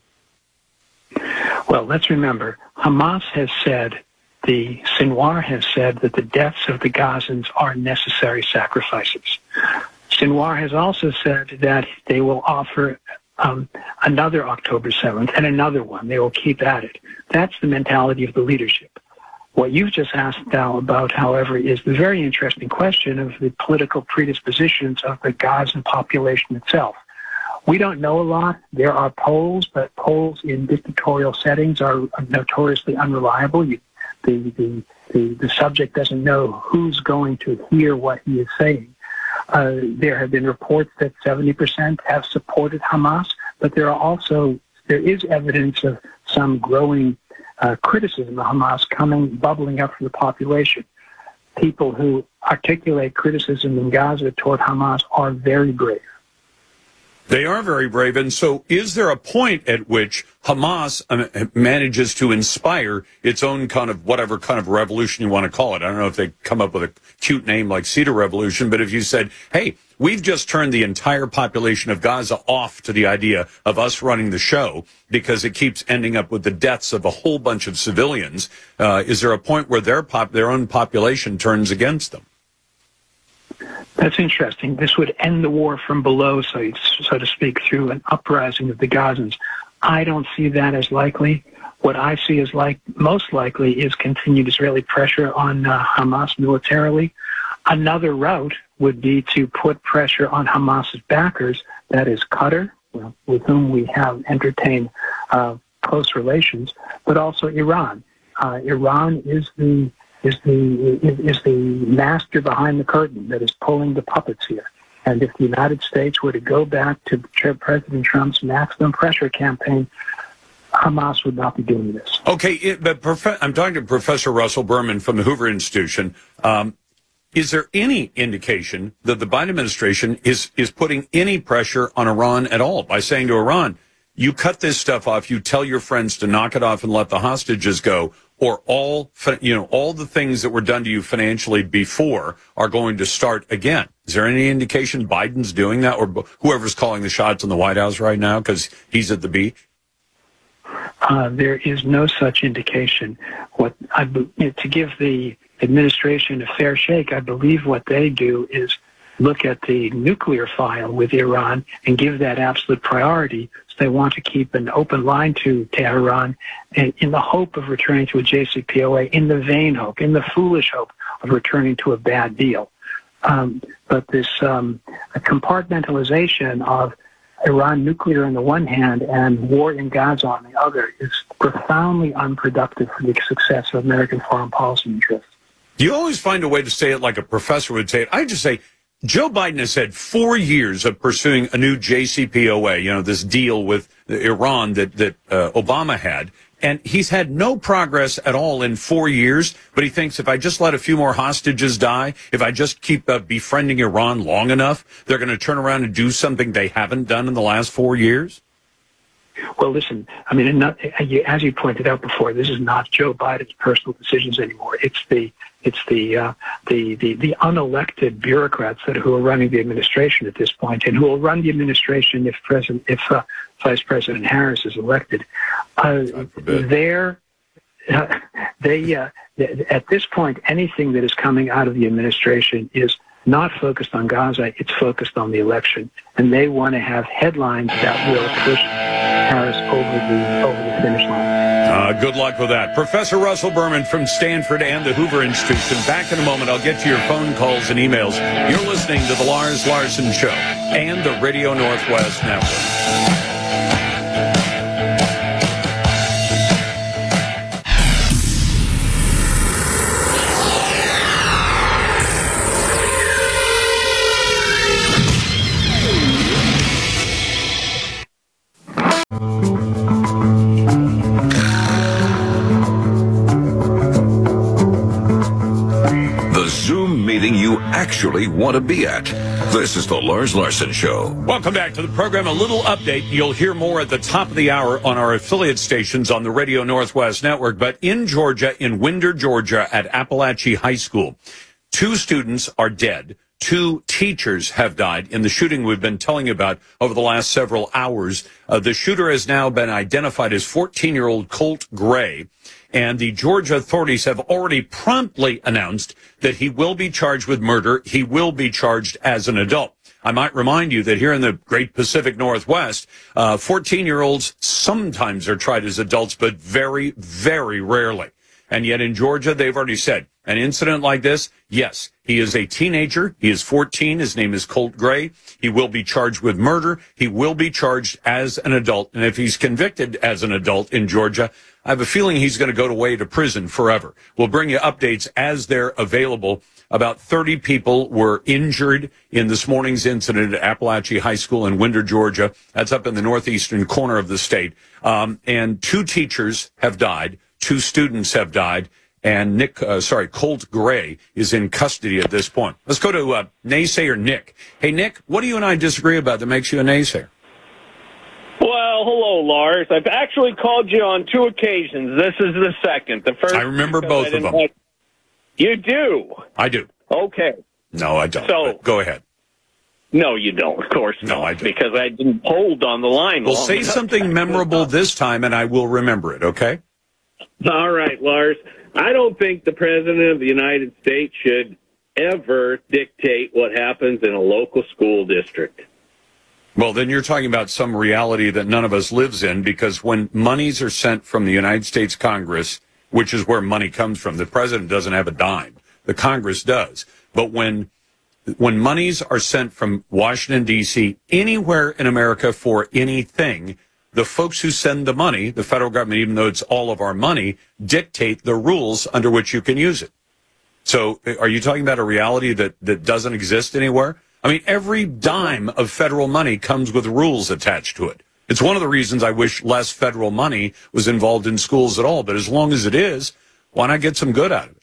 Well, let's remember, Hamas has said, the Sinwar has said that the deaths of the Gazans are necessary sacrifices. Sinwar has also said that they will offer um, another October seventh and another one. They will keep at it. That's the mentality of the leadership. What you've just asked now about, however, is the very interesting question of the political predispositions of the Gazan population itself. We don't know a lot. There are polls, but polls in dictatorial settings are notoriously unreliable. You The, the, the, the subject doesn't know who's going to hear what he is saying. Uh, there have been reports that seventy percent have supported Hamas, but there are also there is evidence of some growing uh, criticism of Hamas coming bubbling up from the population. People who articulate criticism in Gaza toward Hamas are very brave. They are very brave. And so is there a point at which Hamas um, manages to inspire its own kind of whatever kind of revolution you want to call it? I don't know if they come up with a cute name like Cedar Revolution, but if you said, hey, we've just turned the entire population of Gaza off to the idea of us running the show because it keeps ending up with the deaths of a whole bunch of civilians, uh, is there a point where their pop, their own population turns against them? That's interesting. This would end the war from below, so, so to speak, through an uprising of the Gazans. I don't see that as likely. What I see as like most likely is continued Israeli pressure on uh, Hamas militarily. Another route would be to put pressure on Hamas's backers, that is Qatar, well, with whom we have entertained uh, close relations, but also Iran. Uh, Iran is the is the is the master behind the curtain that is pulling the puppets here. And if the United States were to go back to President Trump's maximum pressure campaign, Hamas would not be doing this. Okay, it, but prof- I'm talking to Professor Russell Berman from the Hoover Institution. Um, is there any indication that the Biden administration is is putting any pressure on Iran at all by saying to Iran, you cut this stuff off, you tell your friends to knock it off and let the hostages go, or all, you know, all the things that were done to you financially before are going to start again? Is there any indication Biden's doing that, or whoever's calling the shots in the White House right now because he's at the beach? Uh, there is no such indication. What I, to give the administration a fair shake, I believe what they do is look at the nuclear file with Iran and give that absolute priority. So they want to keep an open line to Tehran and in the hope of returning to a J C P O A, in the vain hope, in the foolish hope of returning to a bad deal. Um, but this um, compartmentalization of Iran nuclear on the one hand and war in Gaza on the other is profoundly unproductive for the success of American foreign policy interests. You always find a way to say it like a professor would say it. I just say, Joe Biden has had four years of pursuing a new J C P O A, you know, this deal with Iran that, that uh, Obama had. And he's had no progress at all in four years. But he thinks if I just let a few more hostages die, if I just keep uh, befriending Iran long enough, they're going to turn around and do something they haven't done in the last four years? Well, listen, I mean, not, as you pointed out before, this is not Joe Biden's personal decisions anymore. It's the it's the uh, the, the the unelected bureaucrats that who are running the administration at this point, and who will run the administration if President if uh, Vice President Harris is elected. Uh, they're uh, they uh, at this point, anything that is coming out of the administration is not focused on Gaza, it's focused on the election. And they want to have headlines that will push Harris over the over the finish line. Uh, good luck with that. Professor Russell Berman from Stanford and the Hoover Institution. Back in a moment, I'll get to your phone calls and emails. You're listening to The Lars Larson Show and the Radio Northwest Network. Actually want to be at. This is the Lars Larson Show. Welcome back to the program. A little update. You'll hear more at the top of the hour on our affiliate stations on the Radio Northwest Network. But in Georgia, in Winder, Georgia, at Appalachia High School, two students are dead. Two teachers have died in the shooting we've been telling you about over the last several hours. Uh, the shooter has now been identified as fourteen-year-old Colt Gray. And the Georgia authorities have already promptly announced that he will be charged with murder. He will be charged as an adult. I might remind you that here in the great Pacific Northwest, uh, fourteen-year-olds sometimes are tried as adults, but very, very rarely. And yet in Georgia, they've already said an incident like this, yes, he is a teenager. He is fourteen. His name is Colt Gray. He will be charged with murder. He will be charged as an adult. And if he's convicted as an adult in Georgia, I have a feeling he's going to go away to prison forever. We'll bring you updates as they're available. About thirty people were injured in this morning's incident at Appalachia High School in Winder, Georgia. That's up in the northeastern corner of the state. Um, and two teachers have died. Two students have died. And Nick, uh, sorry, Colt Gray is in custody at this point. Let's go to uh, naysayer Nick. Hey, Nick, what do you and I disagree about that makes you a naysayer? Well, hello, Lars. I've actually called you on two occasions. This is the second. The first. I remember both of them. Like... You do? I do. Okay. No, I don't. So, go ahead. No, you don't. Of course not. No, I don't. Because I didn't hold on the line. Well, long say enough. something memorable this time, and I will remember it, okay? All right, Lars. I don't think the President of the United States should ever dictate what happens in a local school district. Well, then you're talking about some reality that none of us lives in, because when monies are sent from the United States Congress, which is where money comes from, the President doesn't have a dime. The Congress does. But when when monies are sent from Washington, D C, anywhere in America for anything, the folks who send the money, the federal government, even though it's all of our money, dictate the rules under which you can use it. So are you talking about a reality that, that doesn't exist anywhere? I mean, every dime of federal money comes with rules attached to it. It's one of the reasons I wish less federal money was involved in schools at all. But as long as it is, why not get some good out of it?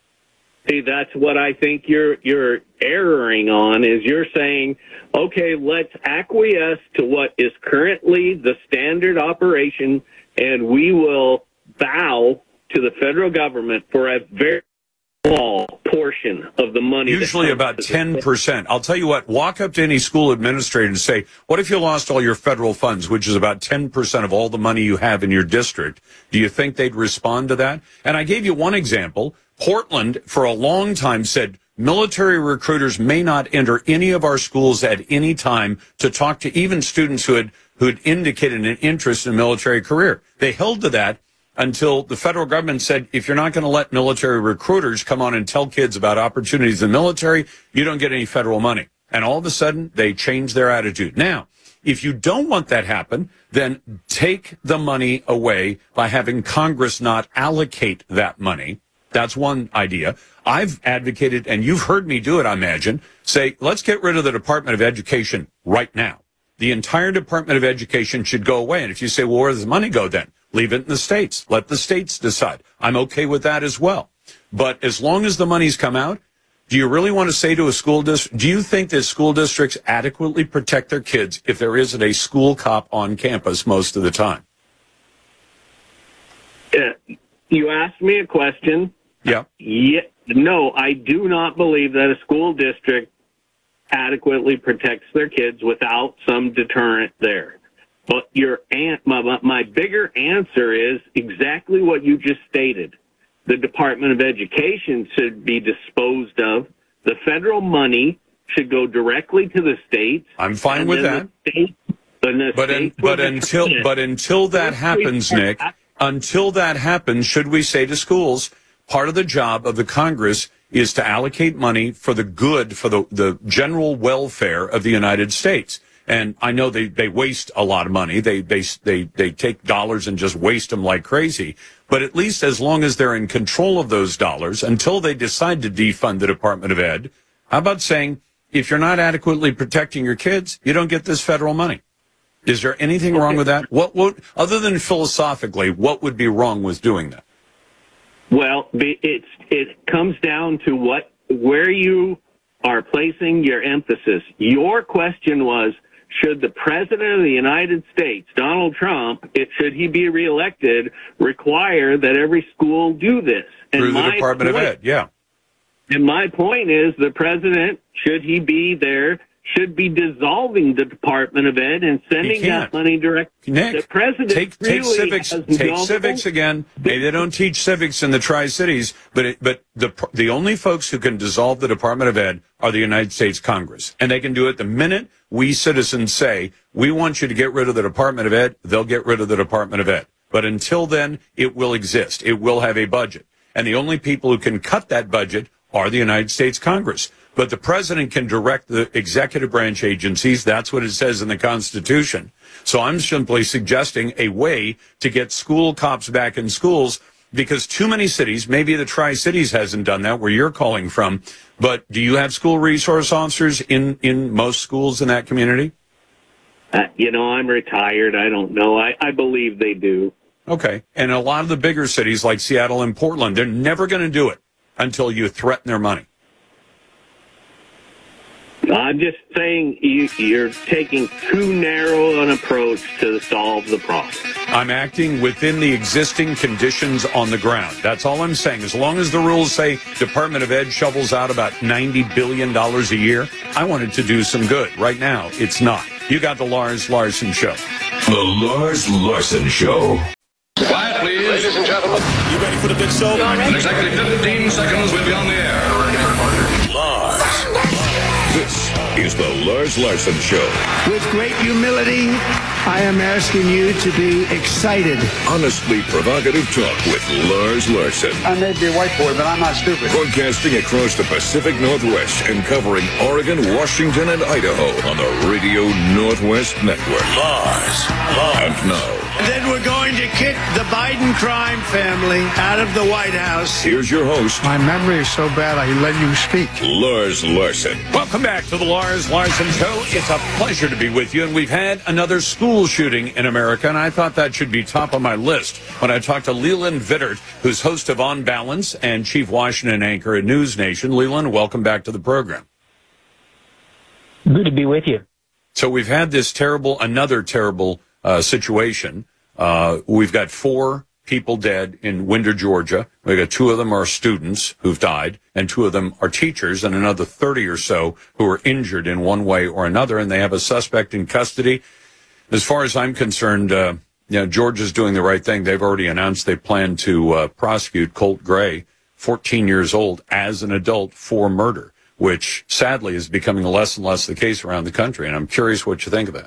See, that's what I think you're you're erring on, is you're saying, okay, let's acquiesce to what is currently the standard operation, and we will bow to the federal government for a very small portion of the money. Usually about ten percent. I'll tell you what, walk up to any school administrator and say, what if you lost all your federal funds, which is about ten percent of all the money you have in your district? Do you think they'd respond to that? And I gave you one example. Portland, for a long time, said military recruiters may not enter any of our schools at any time to talk to even students who had, who had indicated an interest in a military career. They held to that until the federal government said, if you're not going to let military recruiters come on and tell kids about opportunities in the military, you don't get any federal money. And all of a sudden, they changed their attitude. Now, if you don't want that happen, then take the money away by having Congress not allocate that money. That's one idea. I've advocated, and you've heard me do it, I imagine, say, let's get rid of the Department of Education right now. The entire Department of Education should go away. And if you say, well, where does the money go then? Leave it in the states. Let the states decide. I'm okay with that as well. But as long as the money's come out, do you really want to say to a school district, do you think that school districts adequately protect their kids if there isn't a school cop on campus most of the time? Uh, you asked me a question. Yeah. Yeah. No, I do not believe that a school district adequately protects their kids without some deterrent there. But your an- my, my bigger answer is exactly what you just stated. The Department of Education should be disposed of. The federal money should go directly to the states. I'm fine with that. The state, the but in, but until but until that happens, Nick, until that happens, should we say to schools, part of the job of the Congress is to allocate money for the good, for the, the general welfare of the United States. And I know they, they waste a lot of money. They, they, they, they take dollars and just waste them like crazy. But at least as long as they're in control of those dollars, until they decide to defund the Department of Ed, how about saying, if you're not adequately protecting your kids, you don't get this federal money? Is there anything wrong with that? What, what, other than philosophically, what would be wrong with doing that? Well, it's, it comes down to what, where you are placing your emphasis. Your question was, should the President of the United States, Donald Trump, it, should he be reelected, require that every school do this? And Through the Department point, of Ed, yeah. And my point is, the President, should he be there, should be dissolving the Department of Ed and sending that money directly. Nick, the President take, take really civics. Take no civics again. Maybe they don't teach civics in the Tri-Cities, but it, but the the only folks who can dissolve the Department of Ed are the United States Congress, and they can do it the minute we citizens say we want you to get rid of the Department of Ed. They'll get rid of the Department of Ed. But until then, it will exist. It will have a budget, and the only people who can cut that budget are the United States Congress. But the president can direct the executive branch agencies. That's what it says in the Constitution. So I'm simply suggesting a way to get school cops back in schools because too many cities, maybe the Tri-Cities hasn't done that where you're calling from, but do you have school resource officers in, in most schools in that community? Uh, you know, I'm retired. I don't know. I, I believe they do. Okay. And a lot of the bigger cities like Seattle and Portland, they're never going to do it until you threaten their money. I'm just saying you, you're taking too narrow an approach to solve the problem. I'm acting within the existing conditions on the ground. That's all I'm saying. As long as the rules say Department of Ed shovels out about ninety billion dollars a year, I wanted to do some good. Right now, it's not. You got the Lars Larson Show. The Lars Larson Show. Quiet, please. Ladies and gentlemen, you ready for the big show? In exactly fifteen seconds, we'll be on the air. Lars. This is the Lars Larson Show. With great humility, I am asking you to be excited. Honestly provocative talk with Lars Larson. I may be a white boy, but I'm not stupid. Broadcasting across the Pacific Northwest and covering Oregon, Washington, and Idaho on the Radio Northwest Network. Lars. Lars. And now. And then we're going to kick the Biden crime family out of the White House. Here's your host. My memory is so bad I let you speak. Lars Larson. Welcome back to the Lars Larson Show. It's a pleasure to be with you. And we've had another school shooting in America, and I thought that should be top of my list when I talked to Leland Vittert, who's host of On Balance and chief Washington anchor at News Nation. Leland, welcome back to the program. Good to be with you. So we've had this terrible, another terrible uh, situation. Uh, we've got four people dead in Winder, Georgia. We've got two of them are students who've died, and two of them are teachers, and another thirty or so who are injured in one way or another, and they have a suspect in custody. As far as I'm concerned, uh, you know, Georgia's doing the right thing. They've already announced they plan to uh, prosecute Colt Gray, fourteen years old, as an adult for murder, which sadly is becoming less and less the case around the country. And I'm curious what you think of that.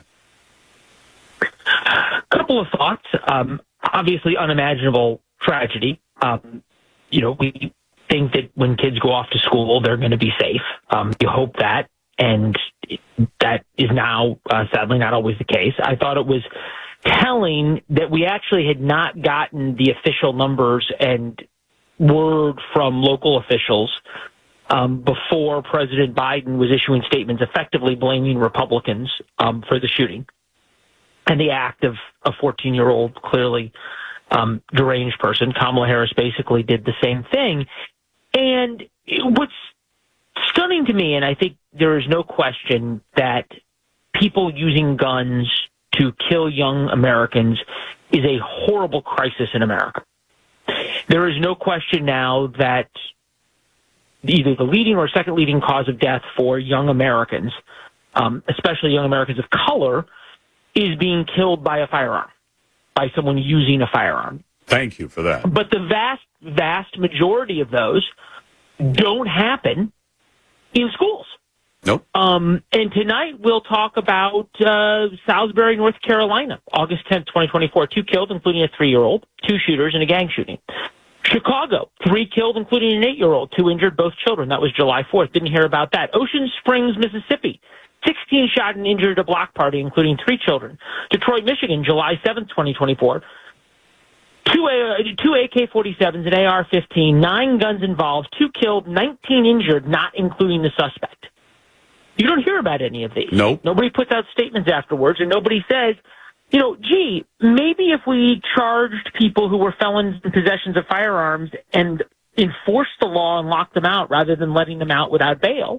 A couple of thoughts. Um, obviously, unimaginable tragedy. Um, you know, we think that when kids go off to school, they're going to be safe. Um, you hope that, and that is now uh, sadly not always the case. I thought it was telling that we actually had not gotten the official numbers and word from local officials um, before President Biden was issuing statements effectively blaming Republicans um, for the shooting and the act of a fourteen-year-old clearly um, deranged person. Kamala Harris basically did the same thing. And what's stunning to me, and I think there is no question that people using guns to kill young Americans is a horrible crisis in America. There is no question now that either the leading or second leading cause of death for young Americans, um, especially young Americans of color, is being killed by a firearm, by someone using a firearm. Thank you for that. But the vast, vast majority of those don't happen in schools. Nope. Um, and tonight we'll talk about uh, Salisbury, North Carolina, August tenth, twenty twenty-four. Two killed, including a three-year-old, two shooters in a gang shooting. Chicago, three killed, including an eight-year-old, two injured, both children. That was July fourth. Didn't hear about that. Ocean Springs, Mississippi, sixteen shot and injured at a block party, including three children. Detroit, Michigan, July seventh, twenty twenty-four. Two, uh, two A K forty-sevens, an A R fifteen, nine guns involved, two killed, nineteen injured, not including the suspect. You don't hear about any of these. Nope. Nobody puts out statements afterwards, and nobody says, you know, gee, maybe if we charged people who were felons in possessions of firearms and enforced the law and locked them out rather than letting them out without bail,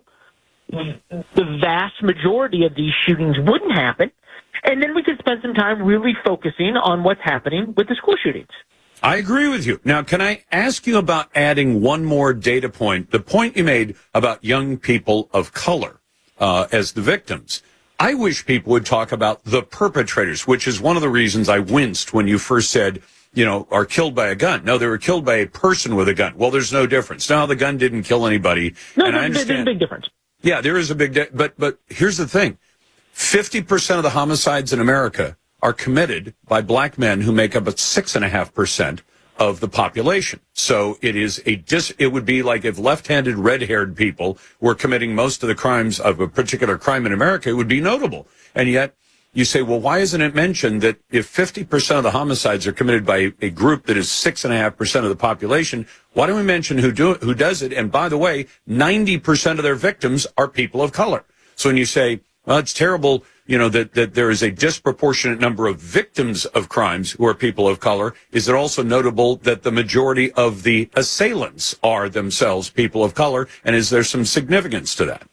the vast majority of these shootings wouldn't happen. And then we could spend some time really focusing on what's happening with the school shootings. I agree with you. Now, can I ask you about adding one more data point? The point you made about young people of color uh, as the victims. I wish people would talk about the perpetrators, which is one of the reasons I winced when you first said, you know, are killed by a gun. No, they were killed by a person with a gun. Well, there's no difference. No, the gun didn't kill anybody. No, and there's, I understand. there's a big difference. Yeah, there is a big, di- but but here's the thing: fifty percent of the homicides in America are committed by black men who make up a six and a half percent of the population. So it is a dis. It would be like if left-handed, red-haired people were committing most of the crimes of a particular crime in America. It would be notable, and yet you say, well, why isn't it mentioned that if fifty percent of the homicides are committed by a group that is six point five percent of the population, why don't we mention who do who does it? And by the way, ninety percent of their victims are people of color. So when you say, well, it's terrible, you know, that, that there is a disproportionate number of victims of crimes who are people of color, is it also notable that the majority of the assailants are themselves people of color? And is there some significance to that?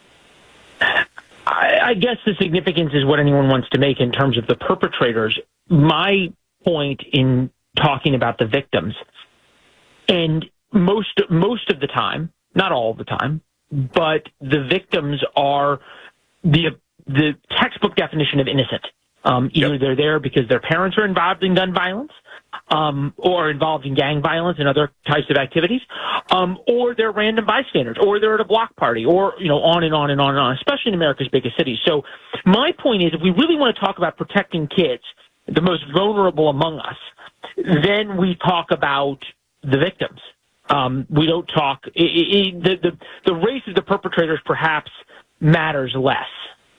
I, I guess the significance is what anyone wants to make in terms of the perpetrators. My point in talking about the victims, and most most of the time, not all the time, but the victims are the the textbook definition of innocent. Um, either yep. they're there because their parents are involved in gun violence, um, or involved in gang violence and other types of activities, um, or they're random bystanders, or they're at a block party, or, you know, on and on and on and on, especially in America's biggest cities. So my point is, if we really want to talk about protecting kids, the most vulnerable among us, then we talk about the victims. Um, we don't talk, it, it, the, the, the race of the perpetrators perhaps matters less.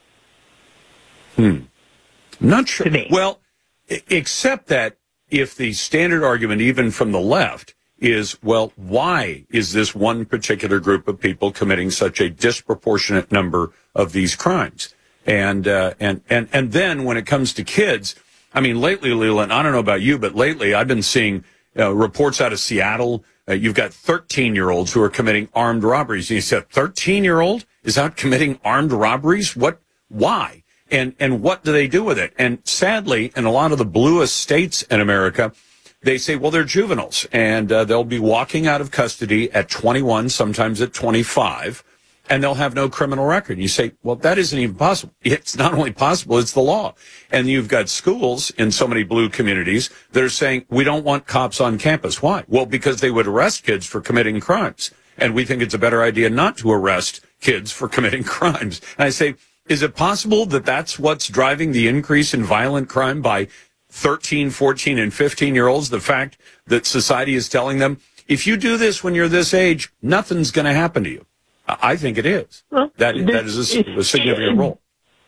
Hmm. Not sure. Well, except that if the standard argument, even from the left, is, well, why is this one particular group of people committing such a disproportionate number of these crimes? And, uh, and, and, and then when it comes to kids, I mean, lately, Leland, I don't know about you, but lately I've been seeing uh, reports out of Seattle. Uh, you've got thirteen-year-olds who are committing armed robberies. And you said, thirteen-year-old is out committing armed robberies? What? Why? And and what do they do with it? And sadly, in a lot of the bluest states in America, they say, well, they're juveniles, and uh, they'll be walking out of custody at twenty-one, sometimes at twenty-five, and they'll have no criminal record. And you say, well, that isn't even possible. It's not only possible, it's the law. And you've got schools in so many blue communities that are saying, we don't want cops on campus. Why? Well, because they would arrest kids for committing crimes. And we think it's a better idea not to arrest kids for committing crimes. And I say, is it possible that that's what's driving the increase in violent crime by thirteen, fourteen, and fifteen-year-olds? The fact that society is telling them, if you do this when you're this age, nothing's going to happen to you. I think it is. Well, that, that is a, a significant role.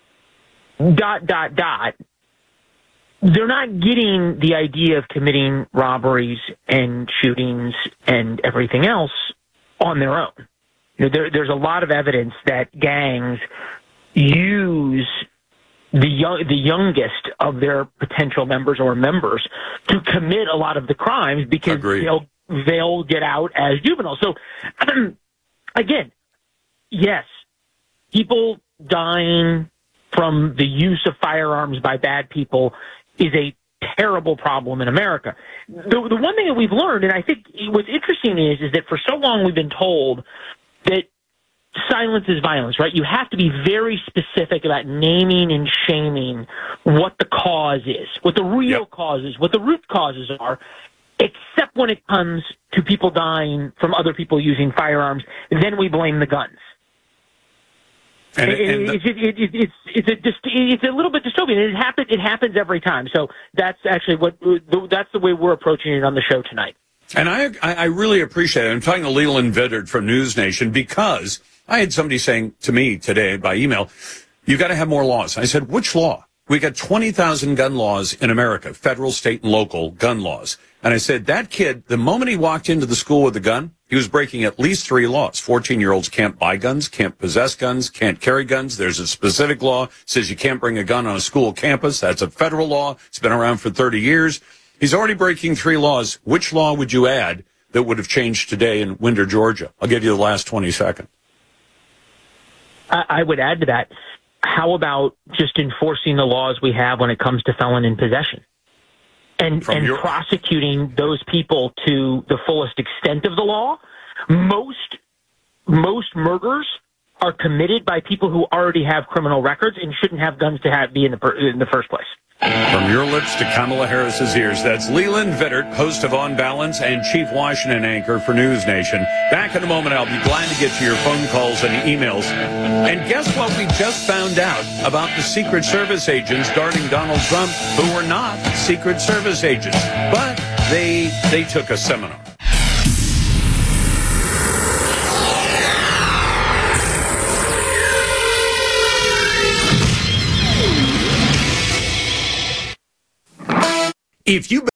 Dot, dot, dot. They're not getting the idea of committing robberies and shootings and everything else on their own. You know, there, there's a lot of evidence that gangs use the young, the youngest of their potential members or members to commit a lot of the crimes because Agreed. they'll they'll get out as juveniles. So, again, yes, people dying from the use of firearms by bad people is a terrible problem in America. The, the one thing that we've learned, and I think what's interesting is, is that for so long we've been told that silence is violence, right? You have to be very specific about naming and shaming what the cause is, what the real yep. cause is, what the root causes are, except when it comes to people dying from other people using firearms. Then we blame the guns. And, and the, it, it, it, it's it's a it's a little bit dystopian. It happens it happens every time. So that's actually what that's the way we're approaching it on the show tonight. And I I really appreciate it. I'm talking to Leland Vittert from News Nation because I had somebody saying to me today by email, "You got to have more laws." I said, "Which law?" We got twenty thousand gun laws in America, federal, state, and local gun laws. And I said, that kid, the moment he walked into the school with a gun, he was breaking at least three laws. fourteen-year-olds can't buy guns, can't possess guns, can't carry guns. There's a specific law that says you can't bring a gun on a school campus. That's a federal law. It's been around for thirty years. He's already breaking three laws. Which law would you add that would have changed today in Winder, Georgia? I'll give you the last twenty seconds. I would add to that. How about just enforcing the laws we have when it comes to felon in possession? And, and your... prosecuting those people to the fullest extent of the law. Most most murders are committed by people who already have criminal records and shouldn't have guns to have be in the per, in the first place. From your lips to Kamala Harris's ears, that's Leland Vittert, host of On Balance and Chief Washington anchor for News Nation. Back in a moment, I'll be glad to get to your phone calls and emails. And guess what we just found out about the Secret Service agents guarding Donald Trump, who were not Secret Service agents, but they they took a seminar. If you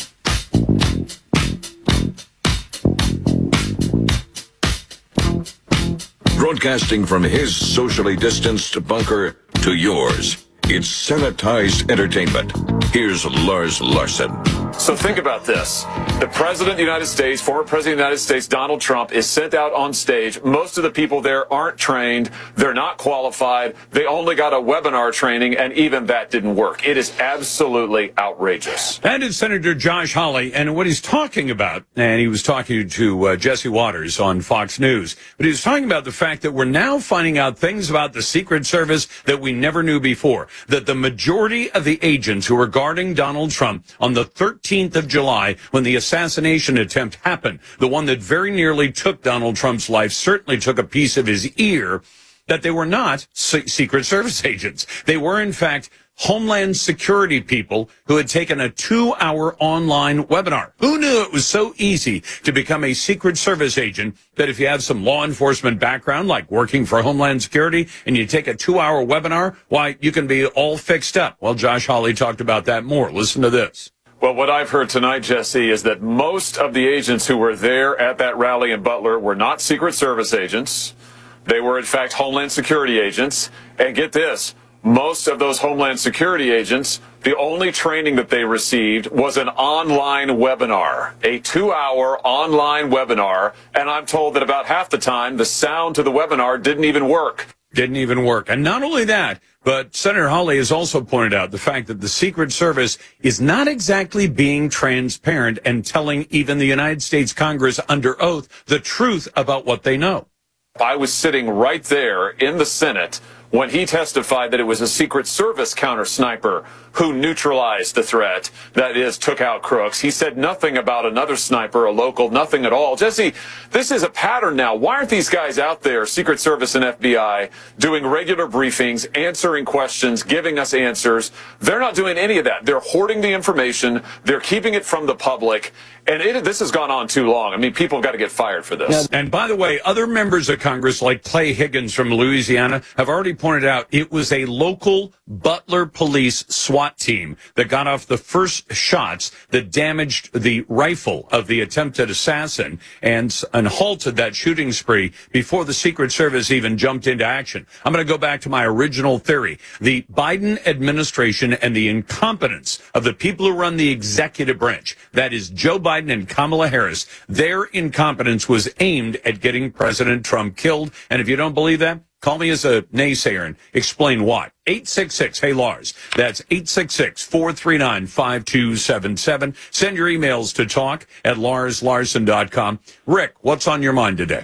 Broadcasting from his socially distanced bunker to yours, it's sanitized entertainment. Here's Lars Larson. So think about this. The President of the United States, former President of the United States, Donald Trump, is sent out on stage. Most of the people there aren't trained. They're not qualified. They only got a webinar training, and even that didn't work. It is absolutely outrageous. That is Senator Josh Hawley, and what he's talking about, and he was talking to uh, Jesse Waters on Fox News, but he was talking about the fact that we're now finding out things about the Secret Service that we never knew before, that the majority of the agents who were guarding Donald Trump on the thirteenth of July, when the assassination attempt happened, the one that very nearly took Donald Trump's life, certainly took a piece of his ear, that they were not Secret Service agents. They were, in fact, Homeland Security people who had taken a two-hour online webinar. Who knew it was so easy to become a Secret Service agent that if you have some law enforcement background, like working for Homeland Security, and you take a two-hour webinar, why, you can be all fixed up. Well, Josh Hawley talked about that more. Listen to this. Well, what I've heard tonight, Jesse, is that most of the agents who were there at that rally in Butler were not Secret Service agents. They were, in fact, Homeland Security agents. And get this, most of those Homeland Security agents, the only training that they received was an online webinar, a two-hour online webinar. And I'm told that about half the time, the sound to the webinar didn't even work. Didn't even work. And not only that, but Senator Hawley has also pointed out the fact that the Secret Service is not exactly being transparent and telling even the United States Congress under oath the truth about what they know. I was sitting right there in the Senate when he testified that it was a Secret Service counter sniper who neutralized the threat, that is, took out Crooks. He said nothing about another sniper, a local, nothing at all. Jesse, this is a pattern now. Why aren't these guys out there, Secret Service and F B I, doing regular briefings, answering questions, giving us answers? They're not doing any of that. They're hoarding the information. They're keeping it from the public. And it, this has gone on too long. I mean, people have got to get fired for this. And by the way, other members of Congress, like Clay Higgins from Louisiana, have already pointed out it was a local Butler police SWAT team that got off the first shots that damaged the rifle of the attempted assassin and, and halted that shooting spree before the Secret Service even jumped into action. I'm going to go back to my original theory. The Biden administration and the incompetence of the people who run the executive branch, that is Joe Biden and Kamala Harris, their incompetence was aimed at getting President Trump killed. And if you don't believe that, call me as a naysayer and explain why. eight six six, hey Lars. That's eight six six, four three nine, five two seven seven. Send your emails to talk at lars larson dot com. Rick, what's on your mind today?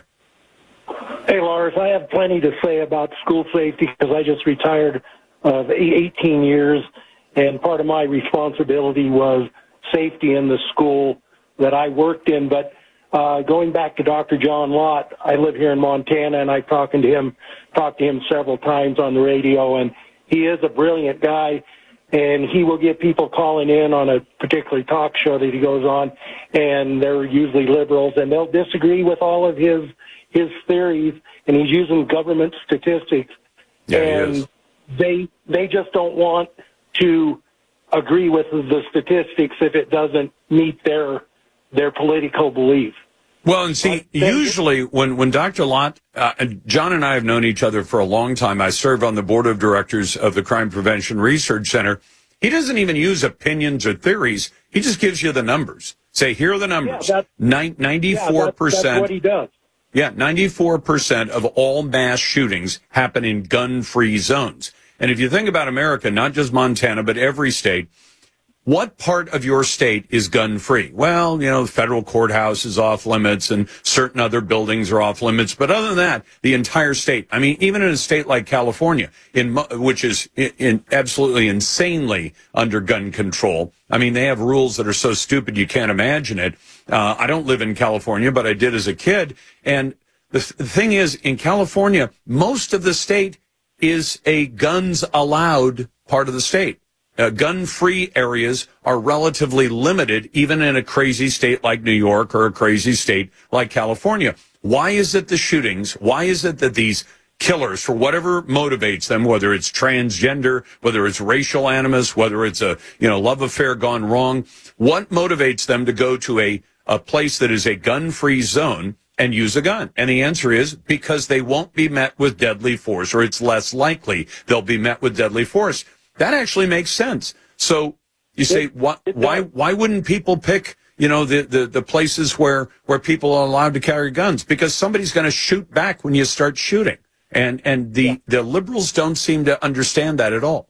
Hey, Lars, I have plenty to say about school safety because I just retired of eighteen years, and part of my responsibility was safety in the school that I worked in. But uh, going back to Doctor John Lott, I live here in Montana, and I've talked to him, talked to him several times on the radio, and he is a brilliant guy, and he will get people calling in on a particular talk show that he goes on, and they're usually liberals, and they'll disagree with all of his his theories, and he's using government statistics, yeah, and they they just don't want to agree with the statistics if it doesn't meet their their political belief. Well, and see, usually when, when Doctor Lott, uh, John and I have known each other for a long time. I serve on the board of directors of the Crime Prevention Research Center. He doesn't even use opinions or theories. He just gives you the numbers. Say, here are the numbers. Yeah, Nin- ninety-four percent. Yeah, that's, that's what he does. Yeah, ninety-four percent of all mass shootings happen in gun-free zones. And if you think about America, not just Montana, but every state, what part of your state is gun-free? Well, you know, the federal courthouse is off limits and certain other buildings are off limits. But other than that, the entire state, I mean, even in a state like California, in which is in, in absolutely insanely under gun control. I mean, they have rules that are so stupid you can't imagine it. Uh, I don't live in California, but I did as a kid. And the, th- the thing is, in California, most of the state is a guns allowed part of the state. Uh, gun-free areas are relatively limited, even in a crazy state like New York or a crazy state like California. Why is it the shootings? Why is it that these killers for whatever motivates them, whether it's transgender, whether it's racial animus, whether it's a, you know, love affair gone wrong. What motivates them to go to a, a place that is a gun-free zone and use a gun? And the answer is because they won't be met with deadly force, or it's less likely they'll be met with deadly force. That actually makes sense. So you say, why, why, why wouldn't people pick, you know, the, the, the places where, where people are allowed to carry guns? Because somebody's going to shoot back when you start shooting. And and the, yeah. the liberals don't seem to understand that at all.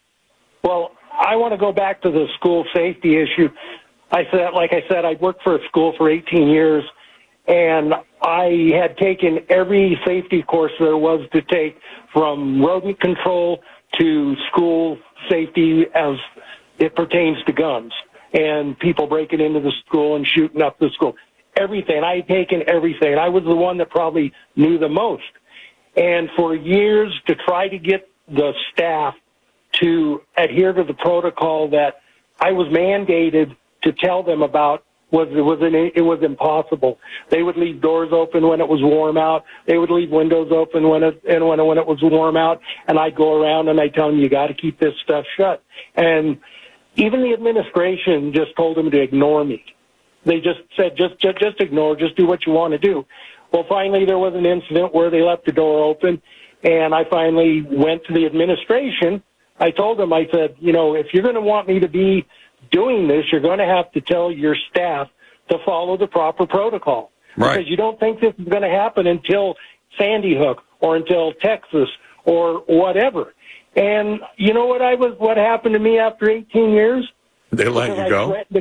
Well, I want to go back to the school safety issue. I said, like I said, I worked for a school for eighteen years, and I had taken every safety course there was to take, from rodent control to school safety as it pertains to guns and people breaking into the school and shooting up the school. Everything. I had taken everything. I was the one that probably knew the most. And for years, to try to get the staff to adhere to the protocol that I was mandated to tell them about was it was an, it was impossible. They would leave doors open when it was warm out. They would leave windows open when it and when when it was warm out. And I'd go around and I'd tell them, you got to keep this stuff shut. And even the administration just told them to ignore me. They just said, just just, just ignore, just do what you want to do. Well, finally, there was an incident where they left the door open, and I finally went to the administration. I told them, I said, you know, if you're going to want me to be doing this, you're going to have to tell your staff to follow the proper protocol. Right. Because you don't think this is going to happen until Sandy Hook or until Texas or whatever. And you know what I was? What happened to me after eighteen years? They let you go? To,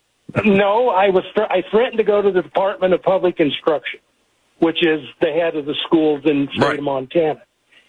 no, I was. I threatened to go to the Department of Public Instruction, which is the head of the schools in the state right. of Montana.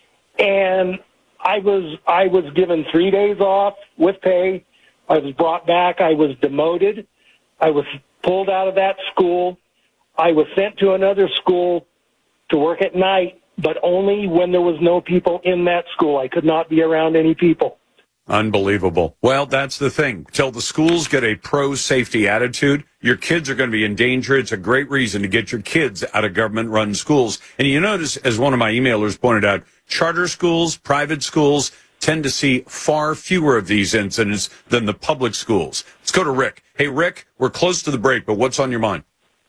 And I was I was given three days off with pay. I was brought back. I was demoted. I was pulled out of that school. I was sent to another school to work at night, but only when there was no people in that school. I could not be around any people. Unbelievable. Well, that's the thing. Till the schools get a pro-safety attitude, your kids are going to be in danger. It's a great reason to get your kids out of government-run schools. And you notice, as one of my emailers pointed out, charter schools, private schools tend to see far fewer of these incidents than the public schools. Let's go to Rick. Hey, Rick, we're close to the break, but what's on your mind?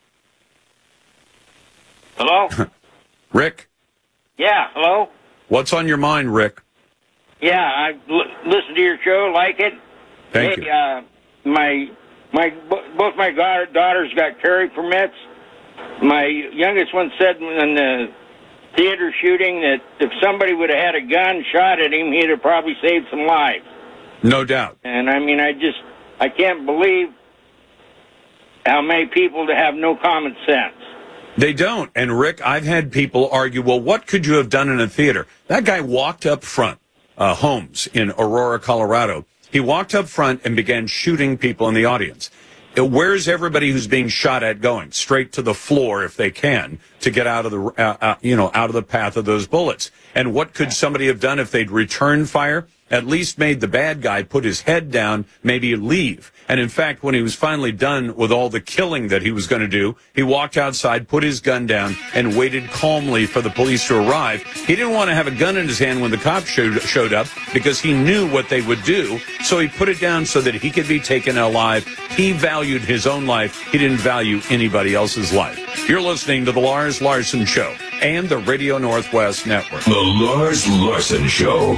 Hello? Rick? Yeah, hello? What's on your mind, Rick? Yeah, I l- listen to your show, like it. Thank hey, you. Uh, my, my, both my da- daughters got carry permits. My youngest one said in the theater shooting that if somebody would have had a gun shot at him, he'd have probably saved some lives. No doubt. And I mean, I just, I can't believe how many people have no common sense. They don't. And Rick, I've had people argue, well, what could you have done in a theater? That guy walked up front. Uh, Holmes in Aurora, Colorado. He walked up front and began shooting people in the audience. Uh, where's everybody who's being shot at going? Straight to the floor if they can to get out of the, uh, uh, you know, out of the path of those bullets. And what could somebody have done if they'd returned fire? At least made the bad guy put his head down, maybe leave. And in fact, when he was finally done with all the killing that he was going to do, he walked outside, put his gun down, and waited calmly for the police to arrive. He didn't want to have a gun in his hand when the cops showed, showed up because he knew what they would do. So he put it down so that he could be taken alive. He valued his own life. He didn't value anybody else's life. You're listening to The Lars Larson Show and the Radio Northwest Network. The Lars Larson Show.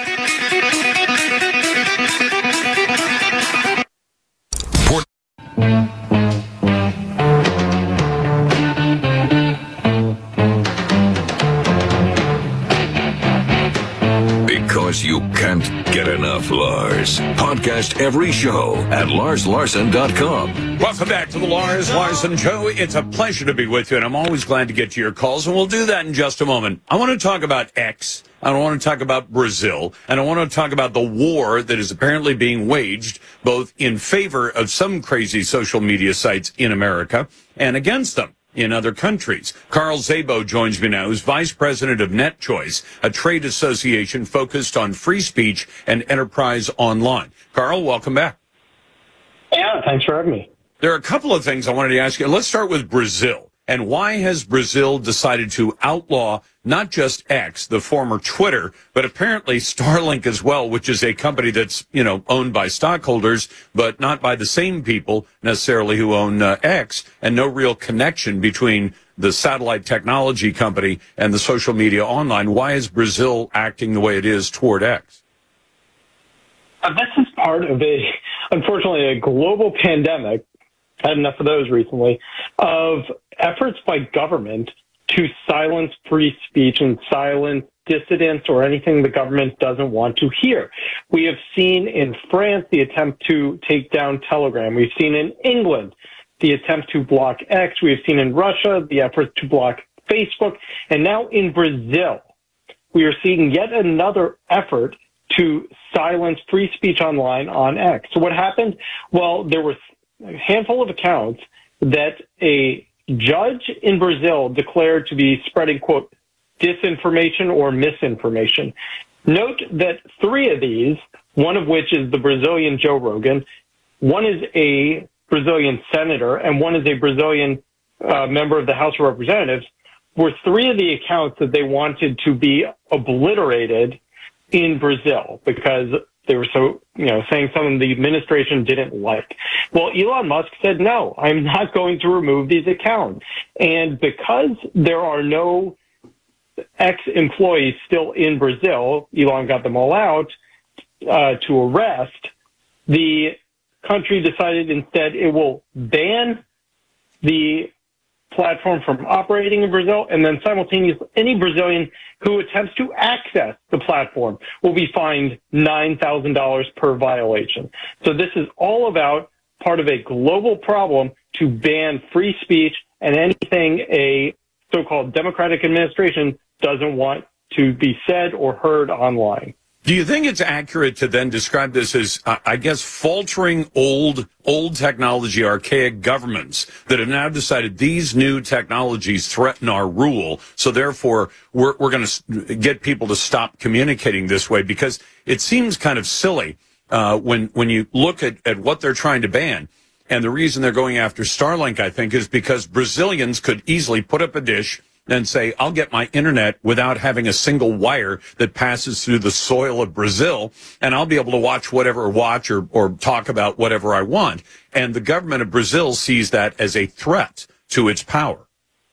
Because you can't get enough Lars. Podcast every show at lars larson dot com. Welcome back to the Lars Larson Show. It's a pleasure to be with you, and I'm always glad to get to your calls, and we'll do that in just a moment. I want to talk about X. I want to talk about Brazil, and I want to talk about the war that is apparently being waged both in favor of some crazy social media sites in America and against them in other countries. Carl Szabo joins me now, who's vice president of NetChoice, a trade association focused on free speech and enterprise online. Carl, welcome back. Yeah, thanks for having me. There are a couple of things I wanted to ask you. Let's start with Brazil. And why has Brazil decided to outlaw not just X, the former Twitter, but apparently Starlink as well, which is a company that's, you know, owned by stockholders, but not by the same people necessarily who own uh, X, and no real connection between the satellite technology company and the social media online? Why is Brazil acting the way it is toward X? Uh, this is part of a, unfortunately, a global pandemic. Had enough of those recently, of efforts by government to silence free speech and silence dissidents or anything the government doesn't want to hear. We have seen in France the attempt to take down Telegram. We've seen in England the attempt to block X. We have seen in Russia the effort to block Facebook. And now in Brazil, we are seeing yet another effort to silence free speech online on X. So what happened? Well, there were a handful of accounts that a judge in Brazil declared to be spreading, quote, disinformation or misinformation. Note that three of these, one of which is the Brazilian Joe Rogan, one is a Brazilian senator, and one is a Brazilian uh, member of the House of Representatives, were three of the accounts that they wanted to be obliterated in Brazil because they were so, you know, saying something the administration didn't like. Well, Elon Musk said, no, I'm not going to remove these accounts. And because there are no ex-employees still in Brazil, Elon got them all out uh, to arrest, the country decided instead it will ban the platform from operating in Brazil, and then simultaneously any Brazilian who attempts to access the platform will be fined nine thousand dollars per violation. So this is all about part of a global problem to ban free speech and anything a so-called democratic administration doesn't want to be said or heard online. Do you think it's accurate to then describe this as, uh, I guess, faltering old, old technology, archaic governments that have now decided these new technologies threaten our rule, so therefore we're, we're going to get people to stop communicating this way? Because it seems kind of silly uh, when when you look at, at what they're trying to ban. And the reason they're going after Starlink, I think, is because Brazilians could easily put up a dish and say, I'll get my internet without having a single wire that passes through the soil of Brazil, and I'll be able to watch whatever, watch or, or talk about whatever I want. And the government of Brazil sees that as a threat to its power.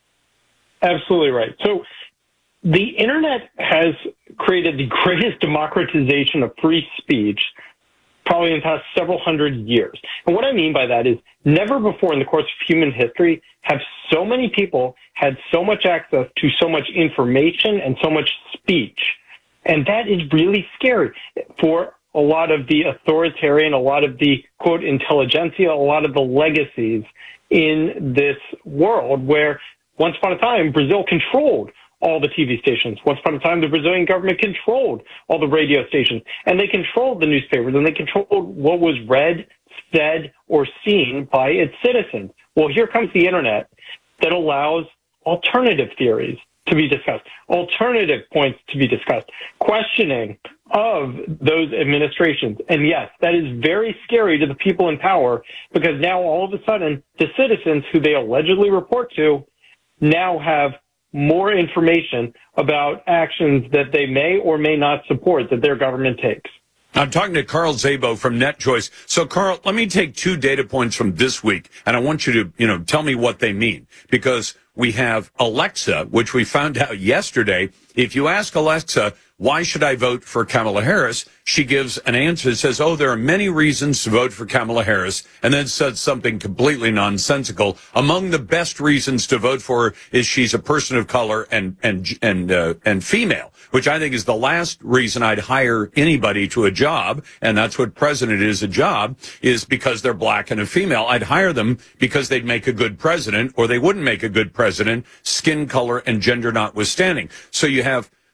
Absolutely right. So the internet has created the greatest democratization of free speech probably in the past several hundred years. And what I mean by that is never before in the course of human history have so many people had so much access to so much information and so much speech. And that is really scary for a lot of the authoritarian, a lot of the, quote, intelligentsia, a lot of the legacies in this world where once upon a time, Brazil controlled all the T V stations. Once upon a time, the Brazilian government controlled all the radio stations, and they controlled the newspapers, and they controlled what was read, said, or seen by its citizens. Well, here comes the internet that allows alternative theories to be discussed, alternative points to be discussed, questioning of those administrations. And yes, that is very scary to the people in power because now all of a sudden the citizens who they allegedly report to now have more information about actions that they may or may not support that their government takes. I'm talking to Carl Szabo from NetJoyce. So, Carl, let me take two data points from this week, and I want you to, you know, tell me what they mean. Because we have Alexa, which we found out yesterday. If you ask Alexa, why should I vote for Kamala Harris? She gives an answer that says, oh, there are many reasons to vote for Kamala Harris, and then says something completely nonsensical. Among the best reasons to vote for her is she's a person of color and and and uh, and female, which I think is the last reason I'd hire anybody to a job, and that's what president is, a job, is because they're black and a female. I'd hire them because they'd make a good president, or they wouldn't make a good president, skin color and gender notwithstanding. So you have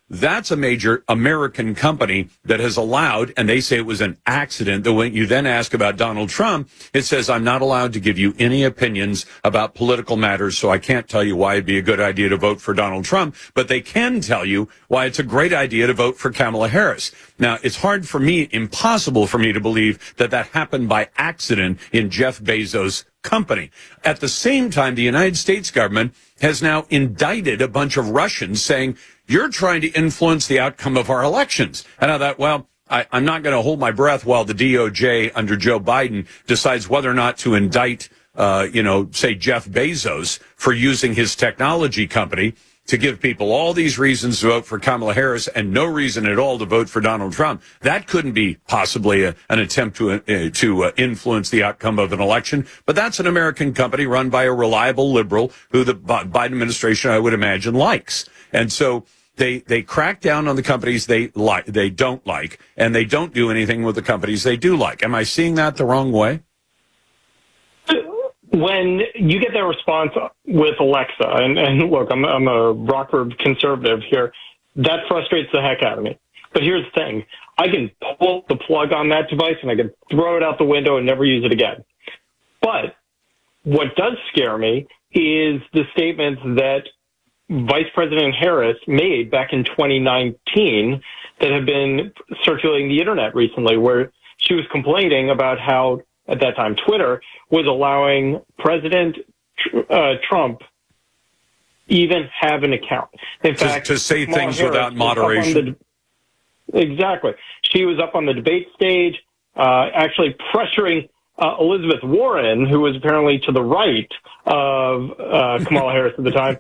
That's a major American company that has allowed, and they say it was an accident, that when you then ask about Donald Trump, it says, I'm not allowed to give you any opinions about political matters, so I can't tell you why it'd be a good idea to vote for Donald Trump, but they can tell you why it's a great idea to vote for Kamala Harris. Now, it's hard for me, impossible for me to believe that that happened by accident in Jeff Bezos' company. At the same time, the United States government has now indicted a bunch of Russians saying, you're trying to influence the outcome of our elections. And I thought, well, I, I'm not going to hold my breath while the D O J under Joe Biden decides whether or not to indict, uh, you know, say Jeff Bezos for using his technology company to give people all these reasons to vote for Kamala Harris and no reason at all to vote for Donald Trump. That couldn't be possibly a, an attempt to uh, to uh, influence the outcome of an election. But that's an American company run by a reliable liberal who the Biden administration, I would imagine, likes. And so they they crack down on the companies they like, they don't like, and they don't do anything with the companies they do like. Am I seeing that the wrong way? When you get that response with Alexa, and, and look, I'm, I'm a Rockford conservative here, that frustrates the heck out of me. But here's the thing. I can pull the plug on that device and I can throw it out the window and never use it again. But what does scare me is the statements that Vice President Harris made back in twenty nineteen that have been circulating the internet recently, where she was complaining about how, at that time, Twitter was allowing President uh, Trump even have an account. In to, fact, to say Kamala things Harris without moderation. The, exactly. She was up on the debate stage, uh, actually pressuring uh, Elizabeth Warren, who was apparently to the right of uh, Kamala Harris at the time,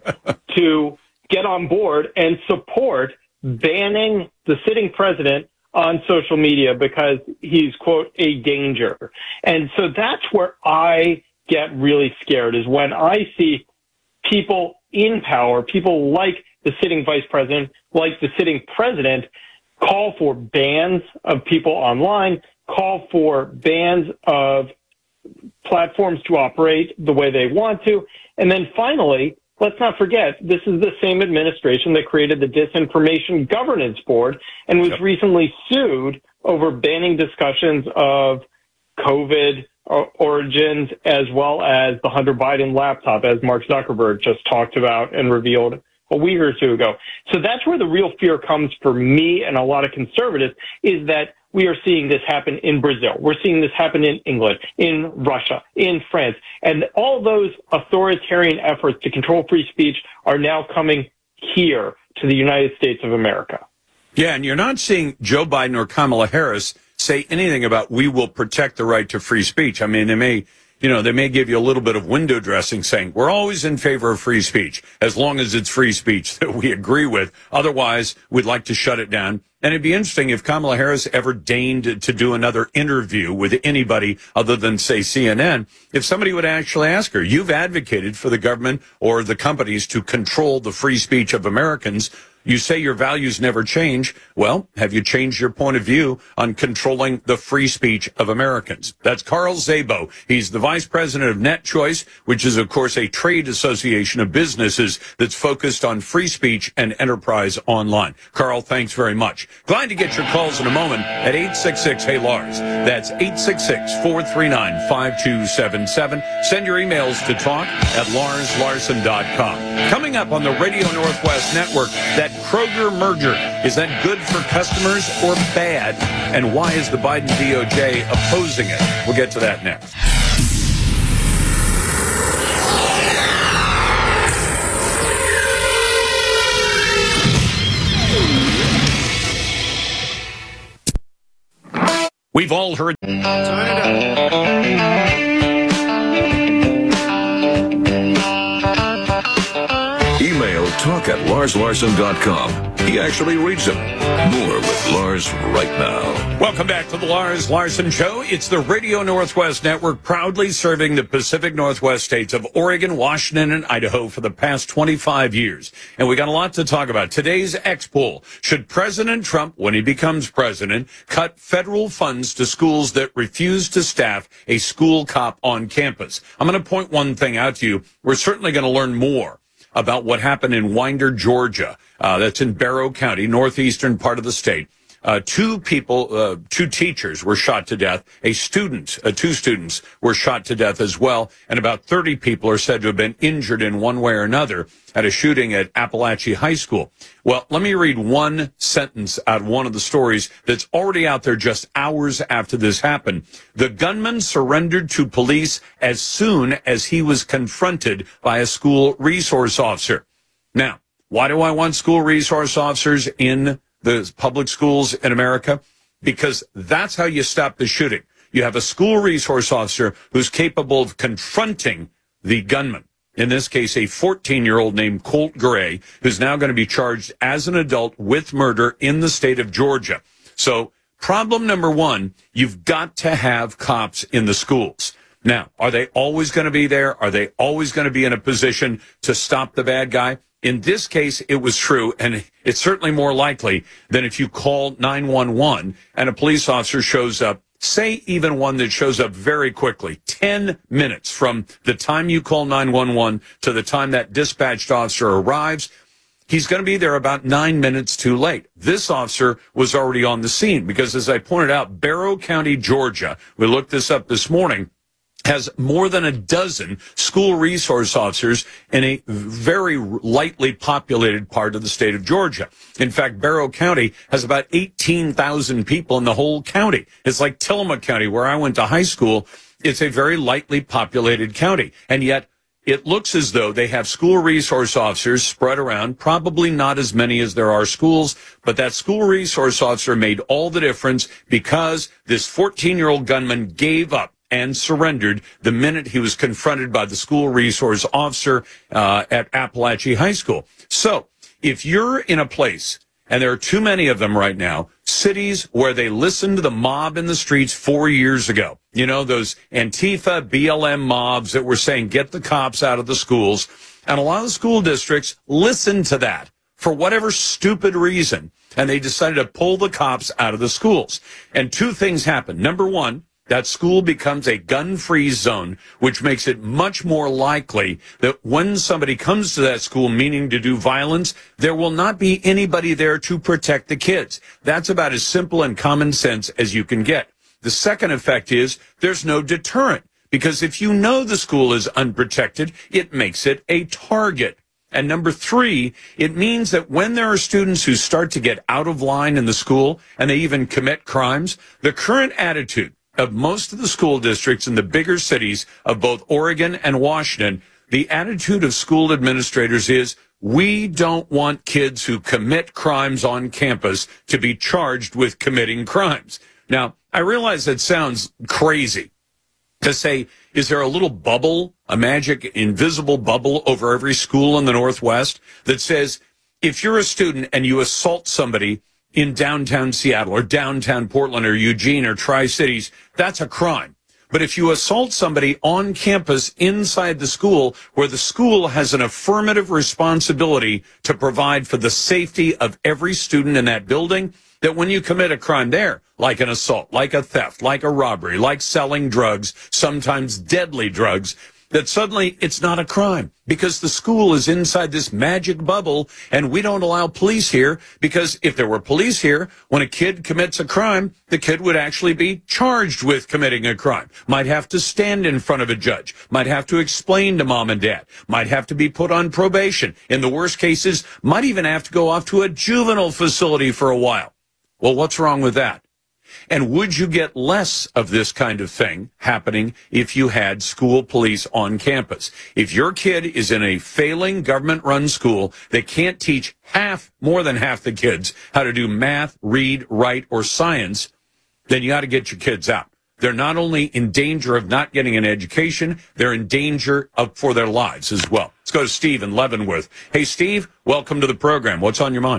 to get on board and support banning the sitting president on social media because he's, quote, a danger. And so that's where I get really scared, is when I see people in power, people like the sitting vice president, like the sitting president, call for bans of people online, call for bans of platforms to operate the way they want to. And then finally, let's not forget, this is the same administration that created the Disinformation Governance Board and was yep. recently sued over banning discussions of COVID origins as well as the Hunter Biden laptop, as Mark Zuckerberg just talked about and revealed a week or two ago. So that's where the real fear comes for me and a lot of conservatives, is that we are seeing this happen in Brazil. We're seeing this happen in England, in Russia, in France. And all those authoritarian efforts to control free speech are now coming here to the United States of America. Yeah, and you're not seeing Joe Biden or Kamala Harris say anything about we will protect the right to free speech. I mean, they may, you know, they may give you a little bit of window dressing saying we're always in favor of free speech as long as it's free speech that we agree with. Otherwise, we'd like to shut it down. And it'd be interesting if Kamala Harris ever deigned to do another interview with anybody other than, say, C N N, if somebody would actually ask her, you've advocated for the government or the companies to control the free speech of Americans. You say your values never change. Well, have you changed your point of view on controlling the free speech of Americans? That's Carl Szabo. He's the vice president of NetChoice, which is, of course, a trade association of businesses that's focused on free speech and enterprise online. Carl, thanks very much. Glad to get your calls in a moment at eight six six, hey Lars. That's eight six six, four three nine, five two seven seven. Send your emails to talk at lars larson dot com. Coming up on the Radio Northwest Network, that Kroger merger, is that good for customers or bad? And why is the Biden D O J opposing it? We'll get to that next. We've all heard. Turn it up. Email talk at lars larson dot com. He actually reads them. More with Lars right now. Welcome back to the Lars Larson Show. It's the Radio Northwest Network, proudly serving the Pacific Northwest states of Oregon, Washington, and Idaho for the past twenty-five years. And we got a lot to talk about. Today's X poll: should President Trump, when he becomes president, cut federal funds to schools that refuse to staff a school cop on campus? I'm going to point one thing out to you. We're certainly going to learn more about what happened in Winder, Georgia. Uh, that's in Barrow County, northeastern part of the state. Uh, two people, uh, two teachers were shot to death. A student, uh, two students were shot to death as well. And about thirty people are said to have been injured in one way or another at a shooting at Appalachia High School. Well, let me read one sentence out of one of the stories that's already out there just hours after this happened. The gunman surrendered to police as soon as he was confronted by a school resource officer. Now, why do I want school resource officers in the public schools in America? Because that's how you stop the shooting. You have a school resource officer who's capable of confronting the gunman. In this case, a fourteen-year-old named Colt Gray, who's now going to be charged as an adult with murder in the state of Georgia. So problem number one, you've got to have cops in the schools. Now, are they always going to be there? Are they always going to be in a position to stop the bad guy? In this case, it was true, and it's certainly more likely than if you call nine one one and a police officer shows up, say even one that shows up very quickly, ten minutes from the time you call nine one one to the time that dispatched officer arrives. He's going to be there about nine minutes too late. This officer was already on the scene because, as I pointed out, Barrow County, Georgia, we looked this up this morning, has more than a dozen school resource officers in a very lightly populated part of the state of Georgia. In fact, Barrow County has about eighteen thousand people in the whole county. It's like Tillamook County, where I went to high school. It's a very lightly populated county. And yet it looks as though they have school resource officers spread around, probably not as many as there are schools, but that school resource officer made all the difference because this fourteen-year-old gunman gave up and surrendered the minute he was confronted by the school resource officer uh, at Appalachia High School. So if you're in a place, and there are too many of them right now, cities where they listened to the mob in the streets four years ago, you know, those Antifa, B L M mobs that were saying, get the cops out of the schools. And a lot of school districts listened to that for whatever stupid reason, and they decided to pull the cops out of the schools. And two things happened. Number one, that school becomes a gun-free zone, which makes it much more likely that when somebody comes to that school meaning to do violence, there will not be anybody there to protect the kids. That's about as simple and common sense as you can get. The second effect is there's no deterrent, because if you know the school is unprotected, it makes it a target. And number three, it means that when there are students who start to get out of line in the school and they even commit crimes, the current attitude of most of the school districts in the bigger cities of both Oregon and Washington, the attitude of school administrators is, we don't want kids who commit crimes on campus to be charged with committing crimes. Now, I realize that sounds crazy to say, is there a little bubble, a magic invisible bubble over every school in the Northwest that says, if you're a student and you assault somebody in downtown Seattle or downtown Portland or Eugene or Tri-Cities, that's a crime. But if you assault somebody on campus inside the school, where the school has an affirmative responsibility to provide for the safety of every student in that building, that when you commit a crime there, like an assault, like a theft, like a robbery, like selling drugs, sometimes deadly drugs, that suddenly it's not a crime because the school is inside this magic bubble and we don't allow police here, because if there were police here, when a kid commits a crime, the kid would actually be charged with committing a crime, might have to stand in front of a judge, might have to explain to mom and dad, might have to be put on probation. In the worst cases, might even have to go off to a juvenile facility for a while. Well, what's wrong with that? And would you get less of this kind of thing happening if you had school police on campus? If your kid is in a failing government-run school that can't teach half, more than half the kids how to do math, read, write, or science, then you got to get your kids out. They're not only in danger of not getting an education, they're in danger of for their lives as well. Let's go to Steve in Leavenworth. Hey, Steve, welcome to the program. What's on your mind?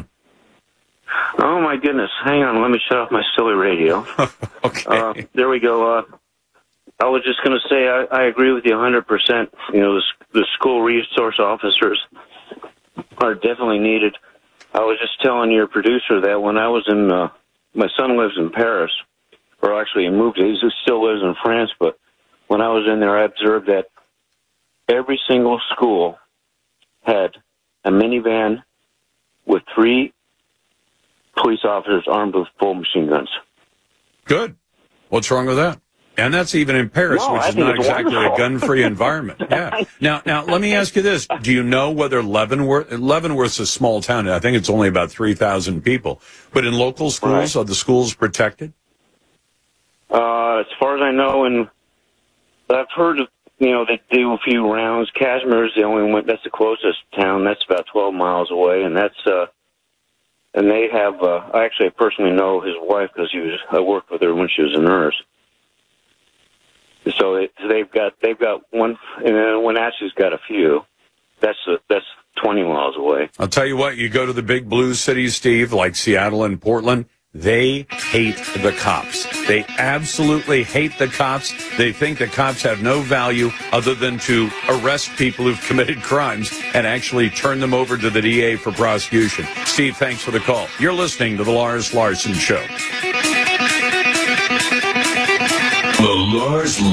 Oh, my goodness. Hang on. Let me shut off my silly radio. Okay. Uh, there we go. Uh, I was just going to say I, I agree with you one hundred percent. You know, the, the school resource officers are definitely needed. I was just telling your producer that when I was in, uh, my son lives in Paris, or actually he moved, he still lives in France, but when I was in there, I observed that every single school had a minivan with three police officers armed with full machine guns. Good. What's wrong with that? And that's even in Paris, No, which I is think not it's exactly wonderful. a gun-free environment. Yeah. Now, now, let me ask you this: do you know whether Leavenworth, Leavenworth's a small town? I think it's only about three thousand people. But in local schools, Right. are the schools protected? Uh, as far as I know, and I've heard of, you know, they do a few rounds. Cashmere's the only one. That's the closest town. That's about twelve miles away, and that's uh, and they have. Uh, I actually personally know his wife because he was. I worked with her when she was a nurse. So it, they've got they've got one, and then Wenatchee's got a few. That's uh, that's twenty miles away. I'll tell you what, you go to the big blue cities, Steve, like Seattle and Portland, they hate the cops. They absolutely hate the cops. They think the cops have no value other than to arrest people who've committed crimes and actually turn them over to the D A for prosecution. Steve, thanks for the call. You're listening to The Lars Larson Show. The Lars